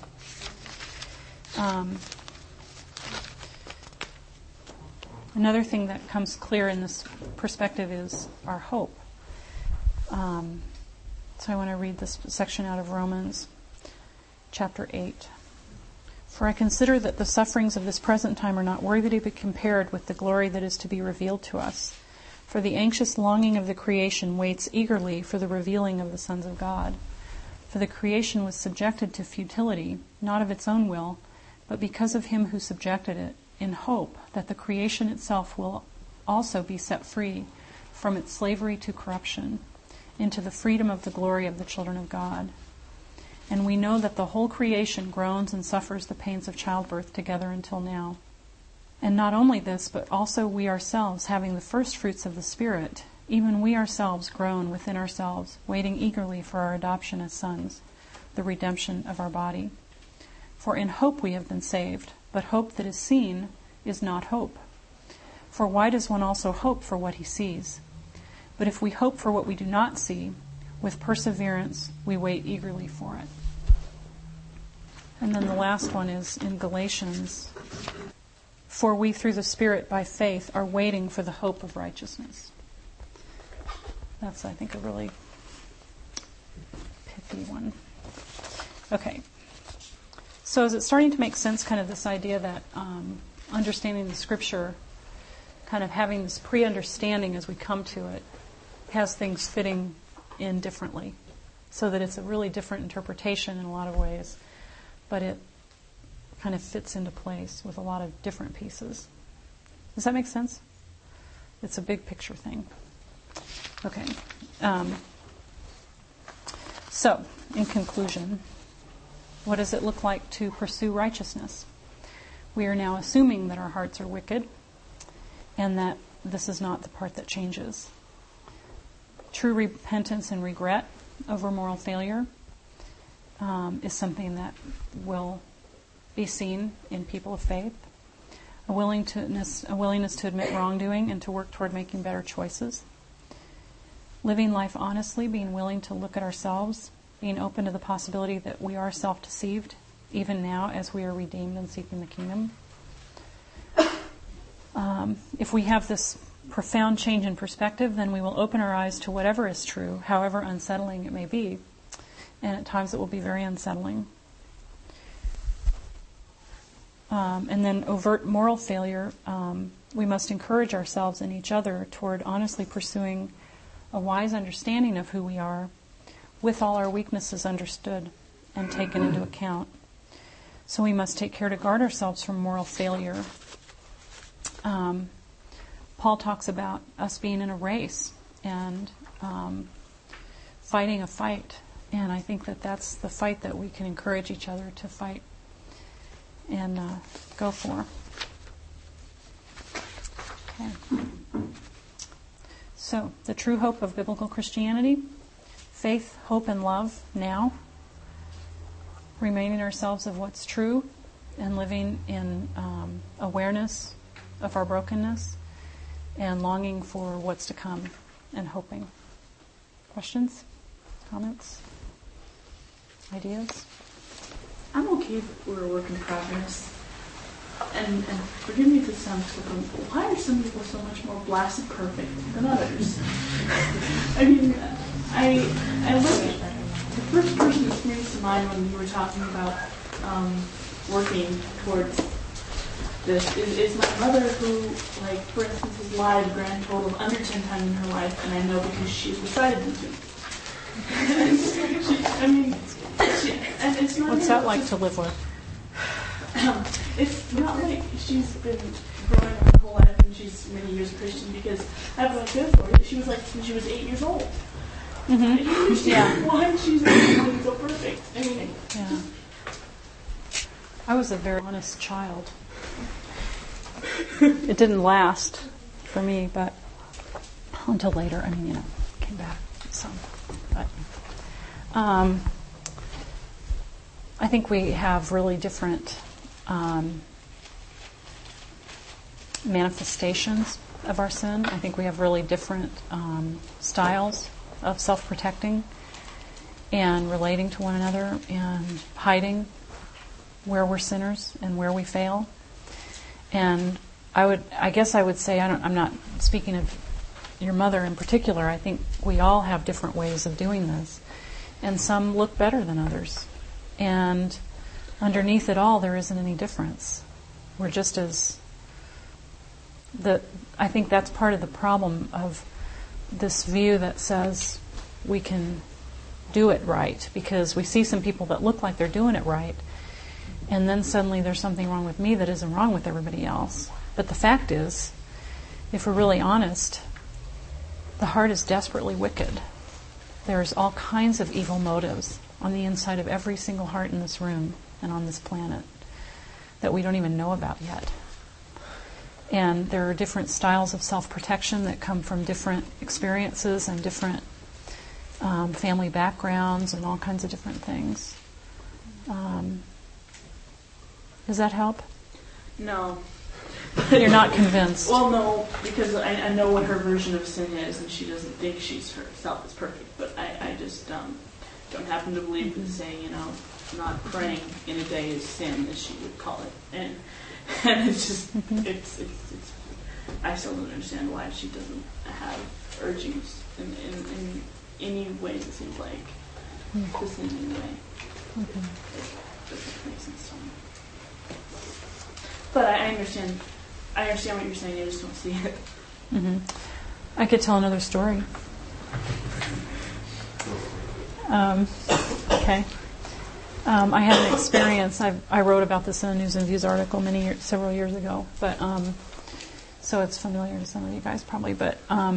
Another thing that comes clear in this perspective is our hope. So I want to read this section out of Romans chapter 8. For I consider that the sufferings of this present time are not worthy to be compared with the glory that is to be revealed to us. For the anxious longing of the creation waits eagerly for the revealing of the sons of God. For the creation was subjected to futility, not of its own will, but because of him who subjected it, in hope that the creation itself will also be set free from its slavery to corruption into the freedom of the glory of the children of God. And we know that the whole creation groans and suffers the pains of childbirth together until now. And not only this, but also we ourselves, having the first fruits of the Spirit, even we ourselves groan within ourselves, waiting eagerly for our adoption as sons, the redemption of our body. For in hope we have been saved, but hope that is seen is not hope. For why does one also hope for what he sees? But if we hope for what we do not see, with perseverance we wait eagerly for it. And then the last one is in Galatians. For we through the Spirit by faith are waiting for the hope of righteousness. That's, I think, a really pithy one. Okay. So is it starting to make sense, kind of this idea that understanding the Scripture, kind of having this pre-understanding as we come to it, has things fitting in differently, so that it's a really different interpretation in a lot of ways, but it kind of fits into place with a lot of different pieces. Does that make sense? It's a big picture thing. Okay. So, in conclusion, what does it look like to pursue righteousness? We are now assuming that our hearts are wicked and that this is not the part that changes. True repentance and regret over moral failure is something that will be seen in people of faith. A willingness to admit wrongdoing and to work toward making better choices. Living life honestly, being willing to look at ourselves, being open to the possibility that we are self-deceived, even now as we are redeemed and seeking the kingdom. If we have this profound change in perspective, then we will open our eyes to whatever is true, however unsettling it may be. And at times it will be very unsettling. And then overt moral failure, we must encourage ourselves and each other toward honestly pursuing a wise understanding of who we are, with all our weaknesses understood and taken into account. So we must take care to guard ourselves from moral failure. Paul talks about us being in a race and fighting a fight. And I think that that's the fight that we can encourage each other to fight and go for. Okay. So, the true hope of biblical Christianity: faith, hope, and love now. Reminding ourselves of what's true and living in awareness of our brokenness and longing for what's to come and hoping. Questions? Comments? Ideas? I'm okay if we're a work in progress. And forgive me if it sounds flippant, but why are some people so much more blasted perfect than others? I mean, I look at the first person that springs to mind when you were talking about working towards this is my mother, who, like, for instance, has lied a grand total of under 10 times in her life, and I know because she's decided to. And it's not. What's that like to live with? It's not like she's been growing up her whole life and she's many years a Christian, because I have a good for it. She was like when she was 8 years old. Mm-hmm. You understand why she's really so perfect. I mean, yeah. I was a very honest child. It didn't last for me, but until later. I mean, came back some. But I think we have really different manifestations of our sin. I think we have really different styles of self-protecting and relating to one another and hiding where we're sinners and where we fail. And I guess I would say, I'm not speaking of your mother in particular. I think we all have different ways of doing this, and some look better than others. And underneath it all, there isn't any difference. We're just as I think that's part of the problem of this view that says we can do it right, because we see some people that look like they're doing it right, and then suddenly there's something wrong with me that isn't wrong with everybody else. But the fact is, if we're really honest, the heart is desperately wicked. There's all kinds of evil motives on the inside of every single heart in this room and on this planet that we don't even know about yet. And there are different styles of self-protection that come from different experiences and different family backgrounds and all kinds of different things. Does that help? No. You're not convinced? Well, no, because I know what her version of sin is, and she doesn't think she's herself is perfect. But I just don't happen to believe that saying, not praying in a day is sin, as she would call it. And it's just, it's I still don't understand why she doesn't have urgings in any way that seems like the sin in any way. It doesn't make sense to me. But I understand what you're saying, I just don't see it. Mm-hmm. I could tell another story. Okay. I had an experience. I wrote about this in a News and Views article several years ago, but so it's familiar to some of you guys probably. But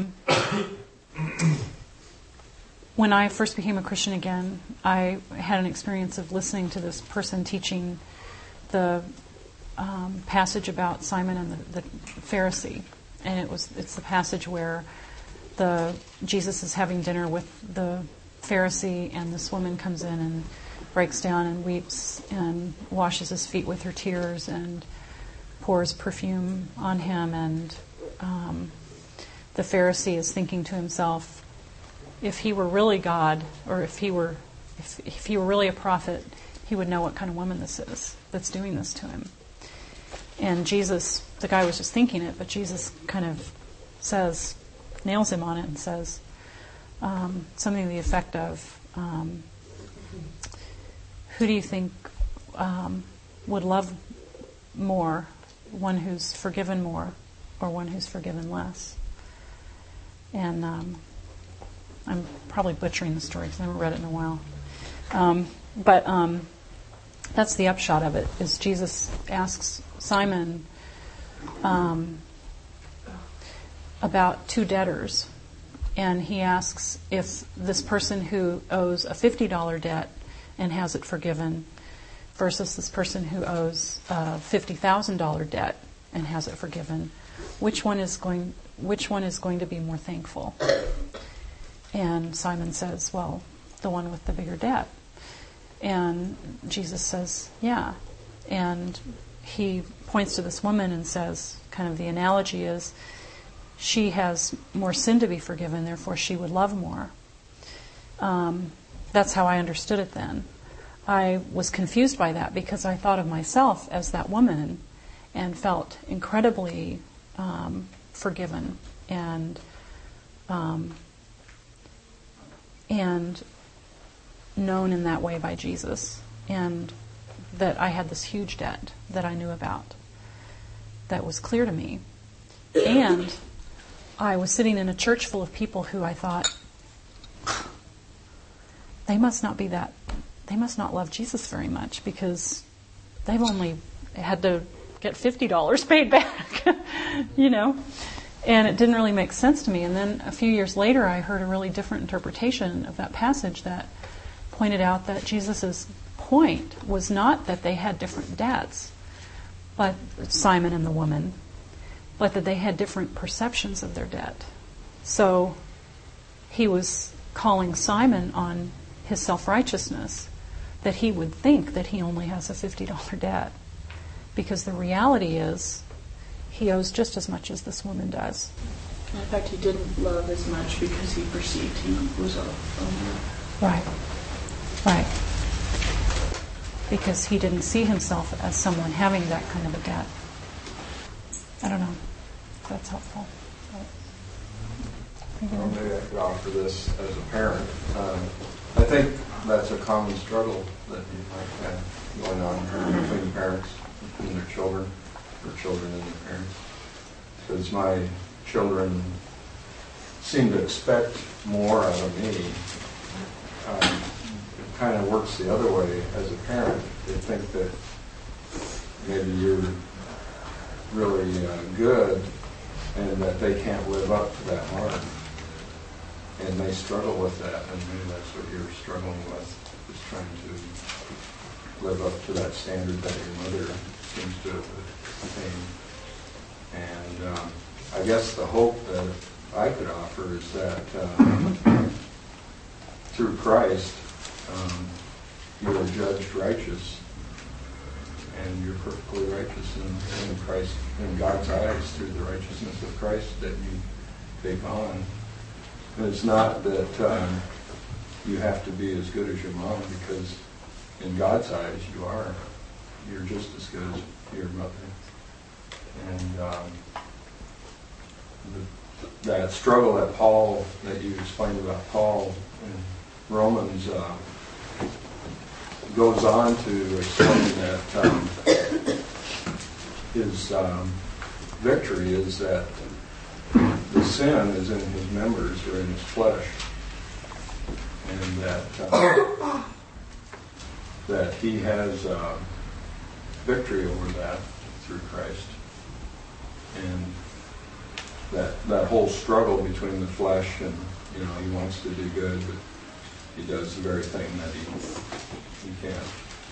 when I first became a Christian again, I had an experience of listening to this person teaching the passage about Simon and the Pharisee, and it's the passage where Jesus is having dinner with the Pharisee, and this woman comes in and breaks down and weeps and washes his feet with her tears and pours perfume on him, and the Pharisee is thinking to himself, if he were really God, or if he were really a prophet, he would know what kind of woman this is that's doing this to him. And Jesus, the guy was just thinking it, but Jesus kind of nails him on it and says something to the effect of, who do you think would love more, one who's forgiven more or one who's forgiven less? And I'm probably butchering the story because I haven't read it in a while. But that's the upshot of it, is Jesus asks Simon about two debtors. And he asks if this person who owes a $50 debt and has it forgiven versus this person who owes a $50,000 debt and has it forgiven, which one is going to be more thankful? And Simon says, well, the one with the bigger debt. And Jesus says, yeah. And he points to this woman and says, kind of the analogy is, she has more sin to be forgiven, therefore she would love more. That's how I understood it then. I was confused by that because I thought of myself as that woman and felt incredibly forgiven and known in that way by Jesus, and that I had this huge debt that I knew about that was clear to me. And I was sitting in a church full of people who I thought, they must not love Jesus very much, because they've only had to get $50 paid back, And it didn't really make sense to me. And then a few years later, I heard a really different interpretation of that passage that pointed out that Jesus' point was not that they had different debts, but Simon and the woman, but that they had different perceptions of their debt. So he was calling Simon on his self-righteousness, that he would think that he only has a $50 debt, because the reality is he owes just as much as this woman does. In fact, he didn't love as much because he perceived he was a Right. Because he didn't see himself as someone having that kind of a debt. I don't know if that's helpful. Well, maybe I could offer this as a parent. I think that's a common struggle that you might have going on between parents, between their children, or children and their parents. Because my children seem to expect more out of me. It kind of works the other way as a parent. They think that maybe you're really good and that they can't live up to that mark. And they struggle with that, and maybe that's what you're struggling with, is trying to live up to that standard that your mother seems to attain. And I guess the hope that I could offer is that through Christ, you are judged righteous, and you're perfectly righteous in Christ, in God's eyes, through the righteousness of Christ that you take on. And it's not that you have to be as good as your mom, because in God's eyes you are. You're just as good as your mother. And that struggle that you explained about Paul in Romans goes on to explain that his victory is that the sin is in his members or in his flesh, and that he has victory over that through Christ, and that whole struggle between the flesh and he wants to do good, but he does the very thing that he can't.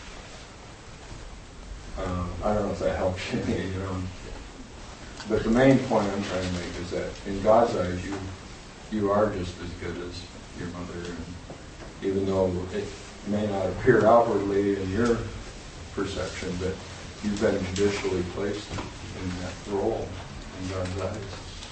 I don't know if that helps you. But the main point I'm trying to make is that in God's eyes, you are just as good as your mother, and even though it may not appear outwardly in your perception, but you've been judicially placed in that role in God's eyes.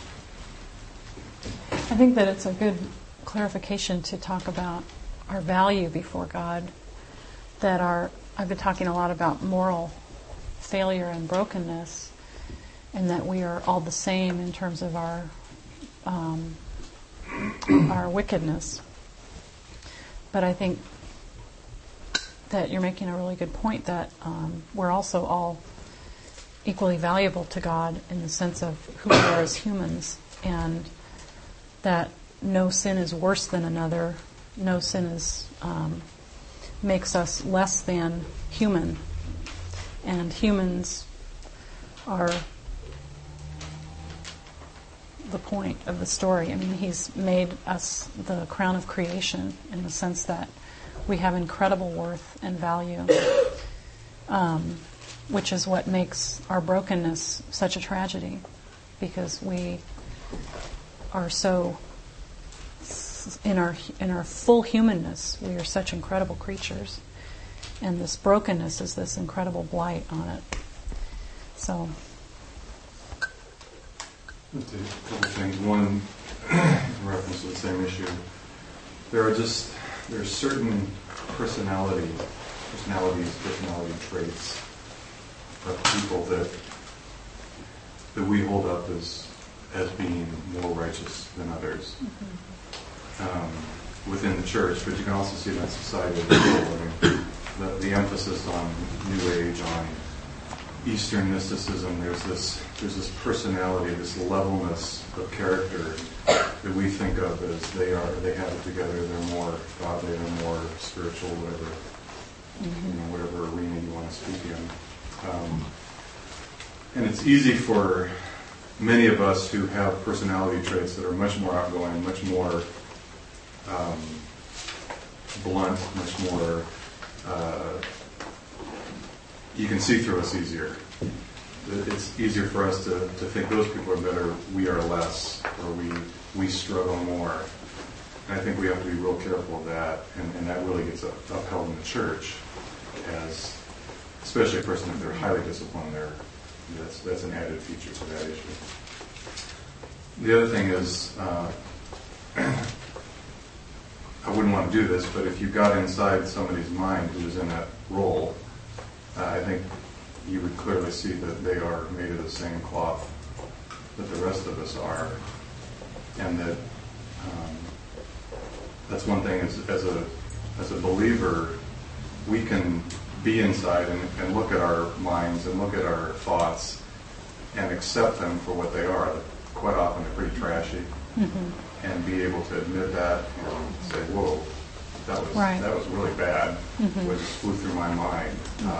I think that it's a good clarification to talk about our value before God. I've been talking a lot about moral failure and brokenness, and that we are all the same in terms of our wickedness. But I think that you're making a really good point that we're also all equally valuable to God in the sense of who we are as humans, and that no sin is worse than another. No sin is makes us less than human, and humans are the point of the story. I mean, he's made us the crown of creation in the sense that we have incredible worth and value, which is what makes our brokenness such a tragedy, because we are so, in our full humanness, we are such incredible creatures, and this brokenness is this incredible blight on it. So, a couple things. One, in reference to the same issue, there are certain personality traits of people that we hold up as being more righteous than others within the church, but you can also see that in society as a whole. I mean, the emphasis on New Age, on Eastern mysticism, there's this personality, this levelness of character that we think of as they have it together, they're more godly, they're more spiritual, whatever, whatever arena you want to speak in. And it's easy for many of us who have personality traits that are much more outgoing, much more blunt, much more, you can see through us easier. It's easier for us to think those people are better, we are less, or we struggle more. And I think we have to be real careful of that, and that really gets upheld in the church as, especially a person if they're highly disciplined, that's an added feature to that issue. The other thing is, I wouldn't want to do this, but if you got inside somebody's mind who was in that role, I think you would clearly see that they are made of the same cloth that the rest of us are, and that that's one thing. As a believer, we can be inside and look at our minds and look at our thoughts and accept them for what they are. Quite often, they're pretty trashy, and be able to admit that and say, "Whoa, that was really bad. It just flew through my mind."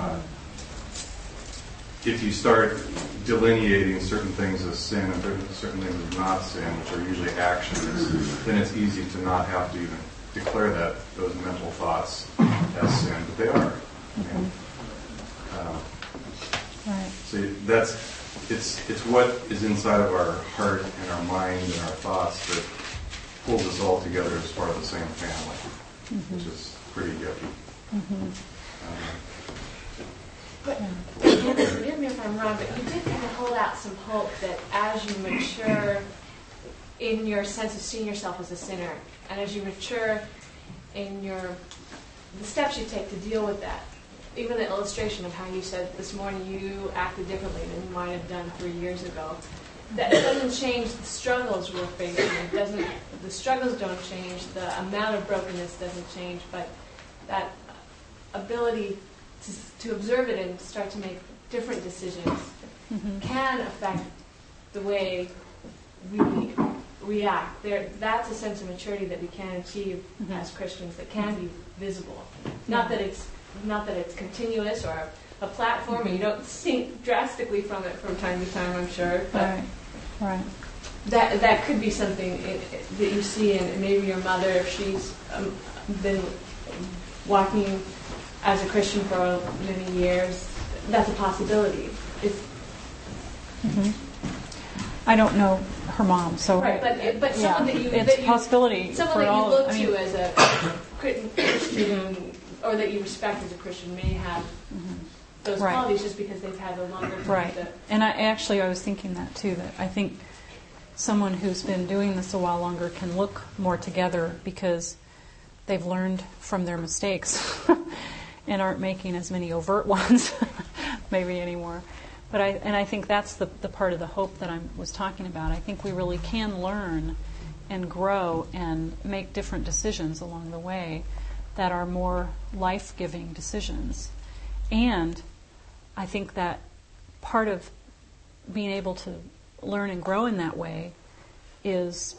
If you start delineating certain things as sin and certain things as not sin, which are usually actions, then it's easy to not have to even declare those mental thoughts as sin, but they are. So it's what is inside of our heart and our mind and our thoughts that pulls us all together as part of the same family, which is pretty yucky. But, forgive me if I'm wrong, but you did kind of hold out some hope that as you mature in your sense of seeing yourself as a sinner, and as you mature in the steps you take to deal with that, even the illustration of how you said this morning you acted differently than you might have done 3 years ago, that doesn't change the struggles we're facing. The struggles don't change, the amount of brokenness doesn't change, but that ability to observe it and start to make different decisions can affect the way we react. That's a sense of maturity that we can achieve as Christians that can be visible. Not that it's continuous or a platform, and you don't sink drastically from it from time to time, I'm sure. But right. That could be something that you see in maybe your mother, if she's been walking as a Christian for many years. That's a possibility. I don't know her mom, so right, but someone it's a possibility. Someone that you look to as a Christian, or that you respect as a Christian, may have those qualities just because they've had a longer time. Right. And I was thinking that too. That I think someone who's been doing this a while longer can look more together because they've learned from their mistakes. And aren't making as many overt ones, maybe anymore. But I think that's the part of the hope that I was talking about. I think we really can learn and grow and make different decisions along the way that are more life-giving decisions. And I think that part of being able to learn and grow in that way is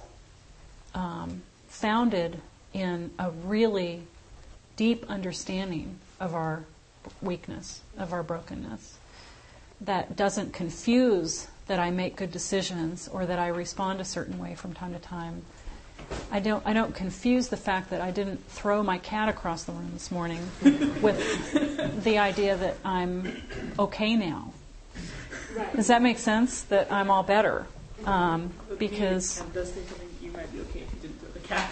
founded in a really deep understanding of our weakness, of our brokenness, that doesn't confuse that I make good decisions or that I respond a certain way from time to time. I don't confuse the fact that I didn't throw my cat across the room this morning with the idea that I'm okay now. Right. Does that make sense? That I'm all better? Because does think you might be okay if you didn't throw the cat.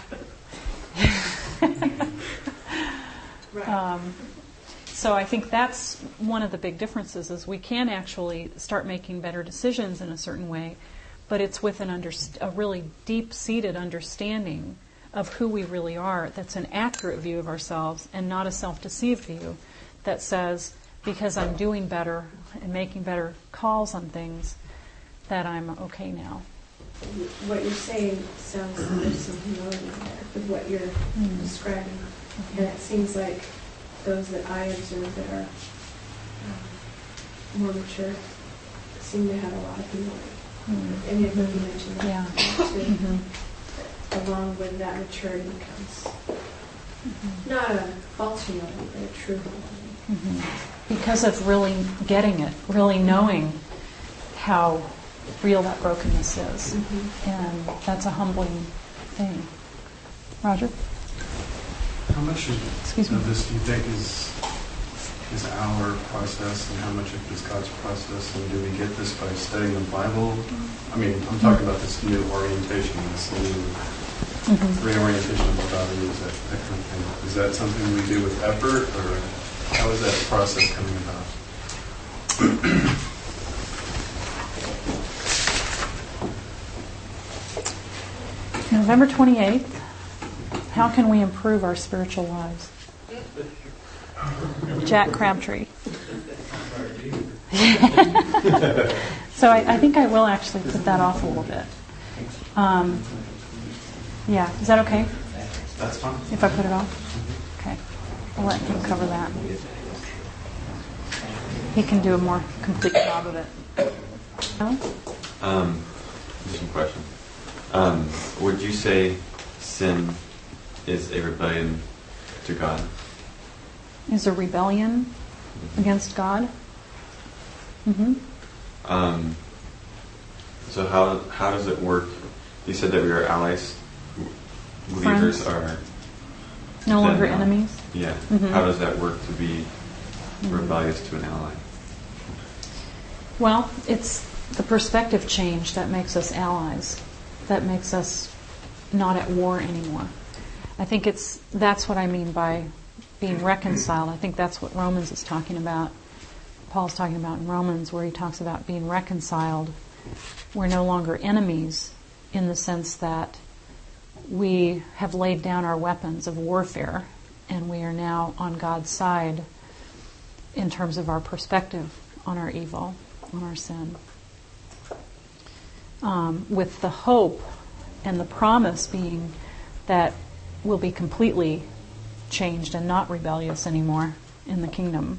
Right. So I think that's one of the big differences is we can actually start making better decisions in a certain way, but it's with a really deep-seated understanding of who we really are that's an accurate view of ourselves and not a self-deceived view that says, because I'm doing better and making better calls on things, that I'm okay now. What you're saying sounds like there's some humility there with what you're describing. And it seems like those that I observe that are more mature seem to have a lot of humility. Any of them you mentioned that. Yeah. Too. Along with that maturity comes not a false humility, but a true humility. Because of really getting it, really knowing how real that brokenness is. And that's a humbling thing. Roger? How much of this do you think is our process, and how much of it is God's process? And do we get this by studying the Bible? I mean, I'm talking about this new orientation, this new reorientation of what God is, that kind of thing. Is that something we do with effort, or how is that process coming about? November 28th. How can we improve our spiritual lives? Jack Crabtree. So I think I will actually put that off a little bit. Yeah, is that okay? That's fine. If I put it off? Okay. I'll let him cover that. He can do a more complete job of it. No? Just a question. Would you say sin is a rebellion to God? Is a rebellion against God? So how does it work? You said that we are allies. Believers Friends. are No longer then, enemies? Yeah. How does that work to be rebellious to an ally? Well, it's the perspective change that makes us allies, that makes us not at war anymore. I think that's what I mean by being reconciled. I think that's what Romans is talking about. Paul's talking about in Romans, where he talks about being reconciled. We're no longer enemies in the sense that we have laid down our weapons of warfare and we are now on God's side in terms of our perspective on our evil, on our sin. With the hope and the promise being that we'll be completely changed and not rebellious anymore in the kingdom.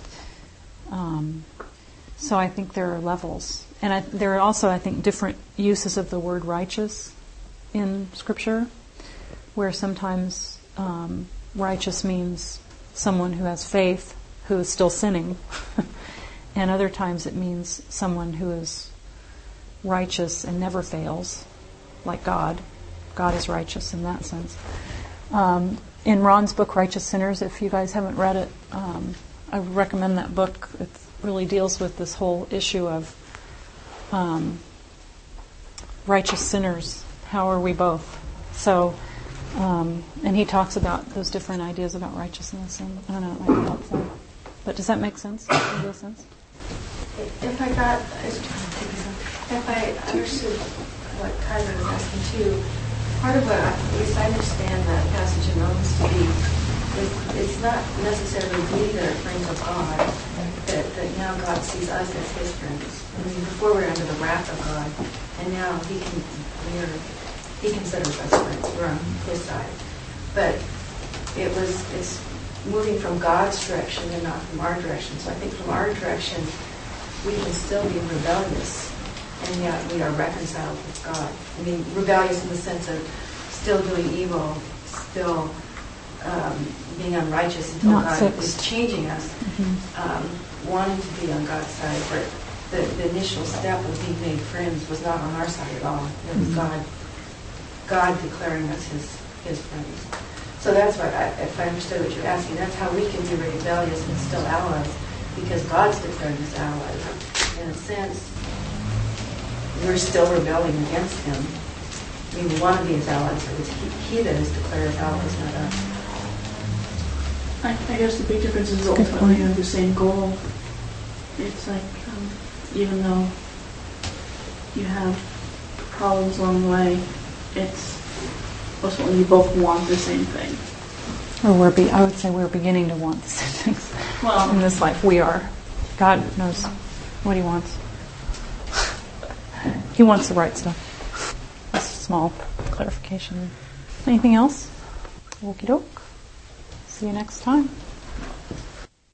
So I think there are levels. And there are also, I think, different uses of the word righteous in Scripture, where sometimes righteous means someone who has faith, who is still sinning, and other times it means someone who is righteous and never fails, like God. God is righteous in that sense. In Ron's book, Righteous Sinners, if you guys haven't read it, I recommend that book. It really deals with this whole issue of righteous sinners. How are we both? So, and he talks about those different ideas about righteousness, and I don't know, it might be helpful. But does that make sense? Does that make sense? If I understood what Kyler was asking too, part of what at least I understand that passage in Romans to be is it's not necessarily we that are friends of God, that now God sees us as His friends. I mean, before we were under the wrath of God, and now He considers us friends. We're on His side, but it's moving from God's direction and not from our direction. So I think from our direction, we can still be rebellious, and yet we are reconciled with God. I mean, rebellious in the sense of still doing evil, still being unrighteous until Not God fixed. is changing us, wanting to be on God's side. But the initial step of being made friends was not on our side at all. It was God declaring us His friends. So that's why, if I understood what you're asking, that's how we can be rebellious and still allies, because God's declaring us allies. In a sense, we're still rebelling against Him. We want to be His allies, but it's He that is declared as allies, not us. I guess the big difference is ultimately have the same goal. It's like, even though you have problems along the way, it's ultimately you both want the same thing. Or I would say we're beginning to want the same things in this life. We are. God knows what He wants. He wants the right stuff. That's a small clarification. Anything else? Okie doke. See you next time.